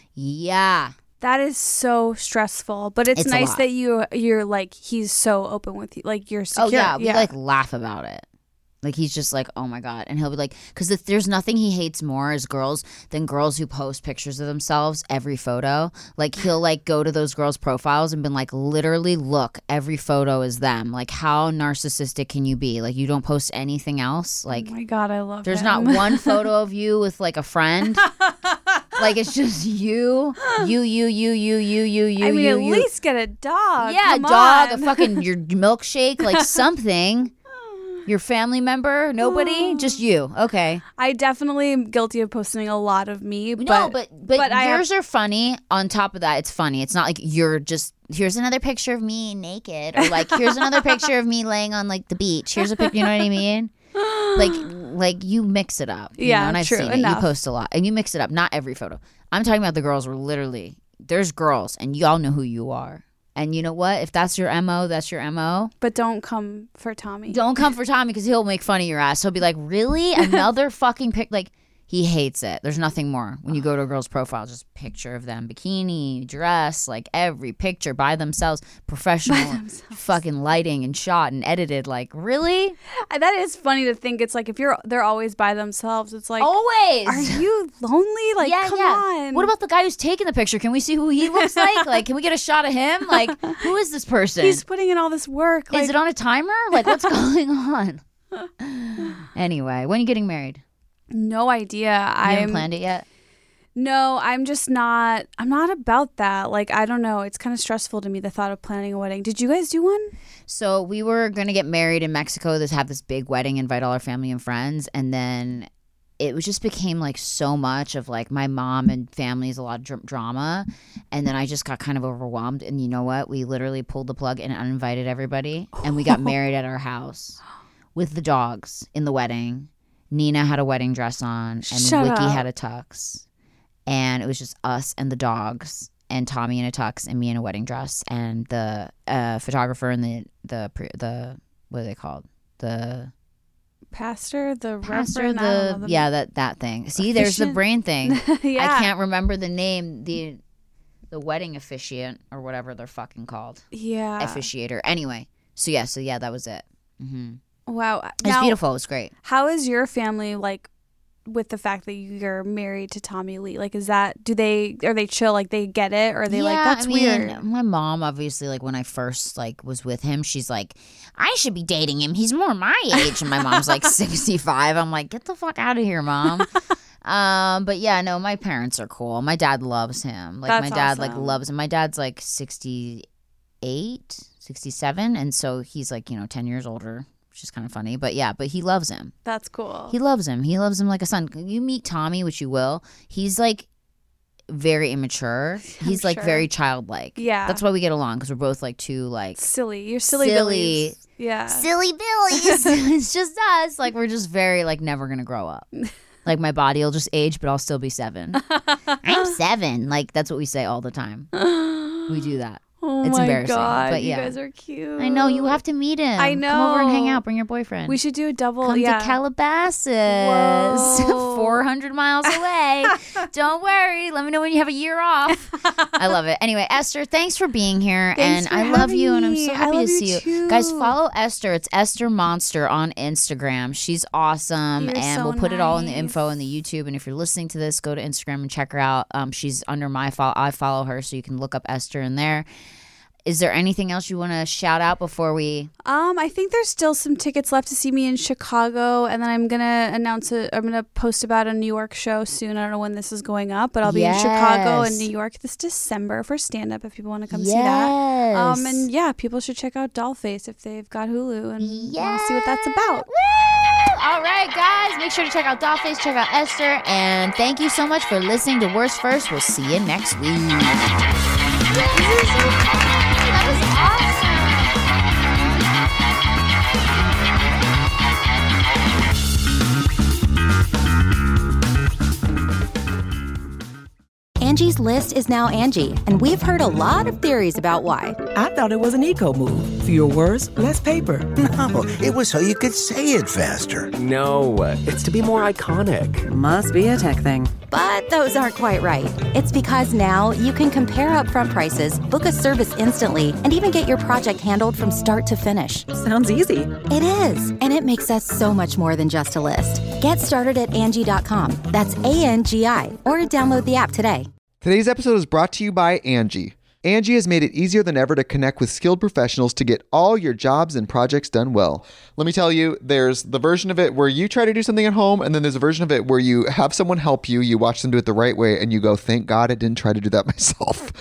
yeah. That is so stressful, but it's, It's a nice lot. that you you're like he's so open with you, like you're secure. Oh yeah, we like laugh about it. Like he's just like, oh my God. And he'll be like, because there's nothing he hates more as girls than girls who post pictures of themselves every photo. Like he'll like go to those girls' profiles and been like, literally, look, every photo is them. Like how narcissistic can you be? Like you don't post anything else. Like oh my God, I love. there's him. not one photo of you with like a friend. Like it's just you, you, you, you, you, you, you, you. I mean, you, at you. least get a dog. Yeah, a Come dog, on. a fucking your milkshake, like something. Your family member? Nobody? Just you. Okay. I definitely am guilty of posting a lot of me. But, no, but but, but I have- yours are funny. On top of that, it's funny. It's not like you're just here's another picture of me naked, or like here's another picture of me laying on like the beach. Here's a picture. You know what I mean? Like like you mix it up. You Yeah, know? And I've true, seen enough. it. You post a lot, and you mix it up. Not every photo. I'm talking about the girls where literally there's girls, and y'all know who you are. And you know what? If that's your M O, that's your M O. but don't come for Tommy. Don't come for Tommy because he'll make fun of your ass. He'll be like, really? Another fucking pic? Like, he hates it. There's nothing more. When you go to a girl's profile, just picture of them. Bikini, dress, like every picture by themselves. Professional fucking lighting and shot and edited. Like, really? That is funny to think. It's like if you're they're always by themselves. It's like Always. are you lonely? Like yeah, come yeah. on. What about the guy who's taking the picture? Can we see who he looks like? Like, can we get a shot of him? Like, who is this person? He's putting in all this work. Like, Is it on a timer? Like, what's going on? Anyway, when are you getting married? no idea. You haven't I'm planned it yet? No, I'm just not. I'm not about that. Like, I don't know. It's kind of stressful to me, the thought of planning a wedding. Did you guys do one? So we were going to get married in Mexico. This have this big wedding, invite all our family and friends. And then it was just became like so much of like my mom and family's a lot of dr- drama. And then I just got kind of overwhelmed. And you know what? We literally pulled the plug and uninvited everybody. And we got married at our house with the dogs in the wedding. Nina had a wedding dress on and Shut Wiki up. had a tux. And it was just us and the dogs and Tommy in a tux and me in a wedding dress and the uh, photographer and the the pre- the what are they called the Pastor, the pastor reverend, I don't know the the- yeah that that thing. See, there's the Officiant? brain thing. Yeah. I can't remember the name the the wedding officiant or whatever they're fucking called Yeah. officiator. Anyway, so yeah, so yeah, that was it. hmm Wow. It was Now, beautiful. It was great. how is your family like with the fact that you're married to Tommy Lee? Like, is that do they are they chill? Like they get it, or are they like Yeah, that's I mean, weird? My mom, obviously, like when I first like was with him, she's like, I should be dating him. He's more my age. And my mom's like sixty-five. I'm like, get the fuck out of here, mom. um, but yeah, no, my parents are cool. My dad loves him. Like That's my dad like awesome. loves him. My dad's like sixty-eight, sixty-seven, and so he's like, you know, ten years older which is kind of funny. But yeah, but he loves him. That's cool. He loves him. He loves him like a son. You meet Tommy, which you will. He's like very immature. He's I'm like sure. very childlike. Yeah. That's why we get along, because we're both like too like silly. You're silly, silly. Billies. Yeah. silly Billies. It's just us. Like we're just very like never gonna grow up. Like my body will just age, but I'll still be seven. I'm seven. Like that's what we say all the time. We do that. Oh It's my embarrassing, God, but you yeah. guys are cute. I know, you have to meet him. I know. Come over and hang out. Bring your boyfriend. We should do a double. Come yeah. to Calabasas, Whoa. four hundred miles away. Don't worry. Let me know when you have a year off. I love it. Anyway, Esther, thanks for being here. Thanks and for I love having you, and I'm me. so I happy love to you see you. too. Guys, follow Esther. It's Esther Monster on Instagram. She's awesome. You're and so we'll put it all in the nice. info in the YouTube. And if you're listening to this, go to Instagram and check her out. Um, she's under my follow. I follow her, so you can look up Esther in there. Is there anything else you want to shout out before we? Um, I think there's still some tickets left to see me in Chicago, and then I'm gonna announce it. I'm gonna post about a New York show soon. I don't know when this is going up, but I'll be Yes. in Chicago and New York this December for stand up. If people want to come see that. Um, Yes. and yeah, people should check out Dollface if they've got Hulu and Yeah. want to see what that's about. Woo! All right, guys, make sure to check out Dollface, check out Esther, and thank you so much for listening to Worst First. We'll see you next week. That was Angie's List is now Angie, and we've heard a lot of theories about why. I thought it was an eco move. Fewer words, less paper. No, it was so you could say it faster. No, it's to be more iconic. Must be a tech thing. But those aren't quite right. It's because now you can compare upfront prices, book a service instantly, and even get your project handled from start to finish. Sounds easy. It is, and it makes us so much more than just a list. Get started at Angie dot com. That's A N G I, or download the app today. Today's episode is brought to you by Angie. Angie has made it easier than ever to connect with skilled professionals to get all your jobs and projects done well. Let me tell you, there's the version of it where you try to do something at home, and then there's a version of it where you have someone help you, you watch them do it the right way, and you go, thank God I didn't try to do that myself.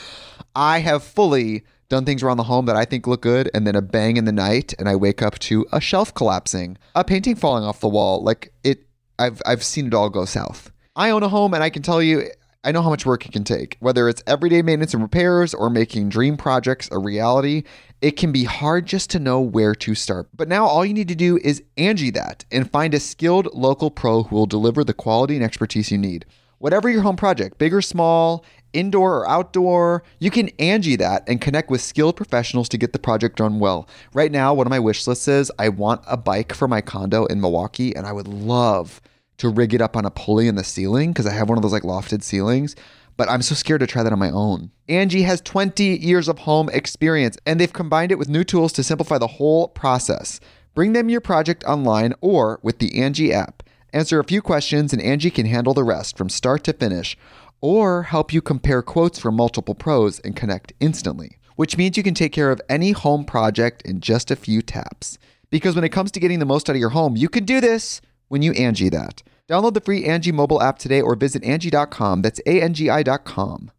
I have fully done things around the home that I think look good, and then a bang in the night, and I wake up to a shelf collapsing, a painting falling off the wall. Like it, I've I've seen it all go south. I own a home, and I can tell you, I know how much work it can take. Whether it's everyday maintenance and repairs or making dream projects a reality, it can be hard just to know where to start. But now all you need to do is Angie that and find a skilled local pro who will deliver the quality and expertise you need. Whatever your home project, big or small, indoor or outdoor, you can Angie that and connect with skilled professionals to get the project done well. Right now, one of my wish lists is I want a bike for my condo in Milwaukee, and I would love to rig it up on a pulley in the ceiling because I have one of those like lofted ceilings, but I'm so scared to try that on my own. Angie has twenty years of home experience, and they've combined it with new tools to simplify the whole process. Bring them your project online or with the Angie app. Answer a few questions and Angie can handle the rest from start to finish, or help you compare quotes from multiple pros and connect instantly, which means you can take care of any home project in just a few taps. Because when it comes to getting the most out of your home, you can do this when you Angie that. Download the free Angie mobile app today or visit Angie dot com. That's A N G I dot com.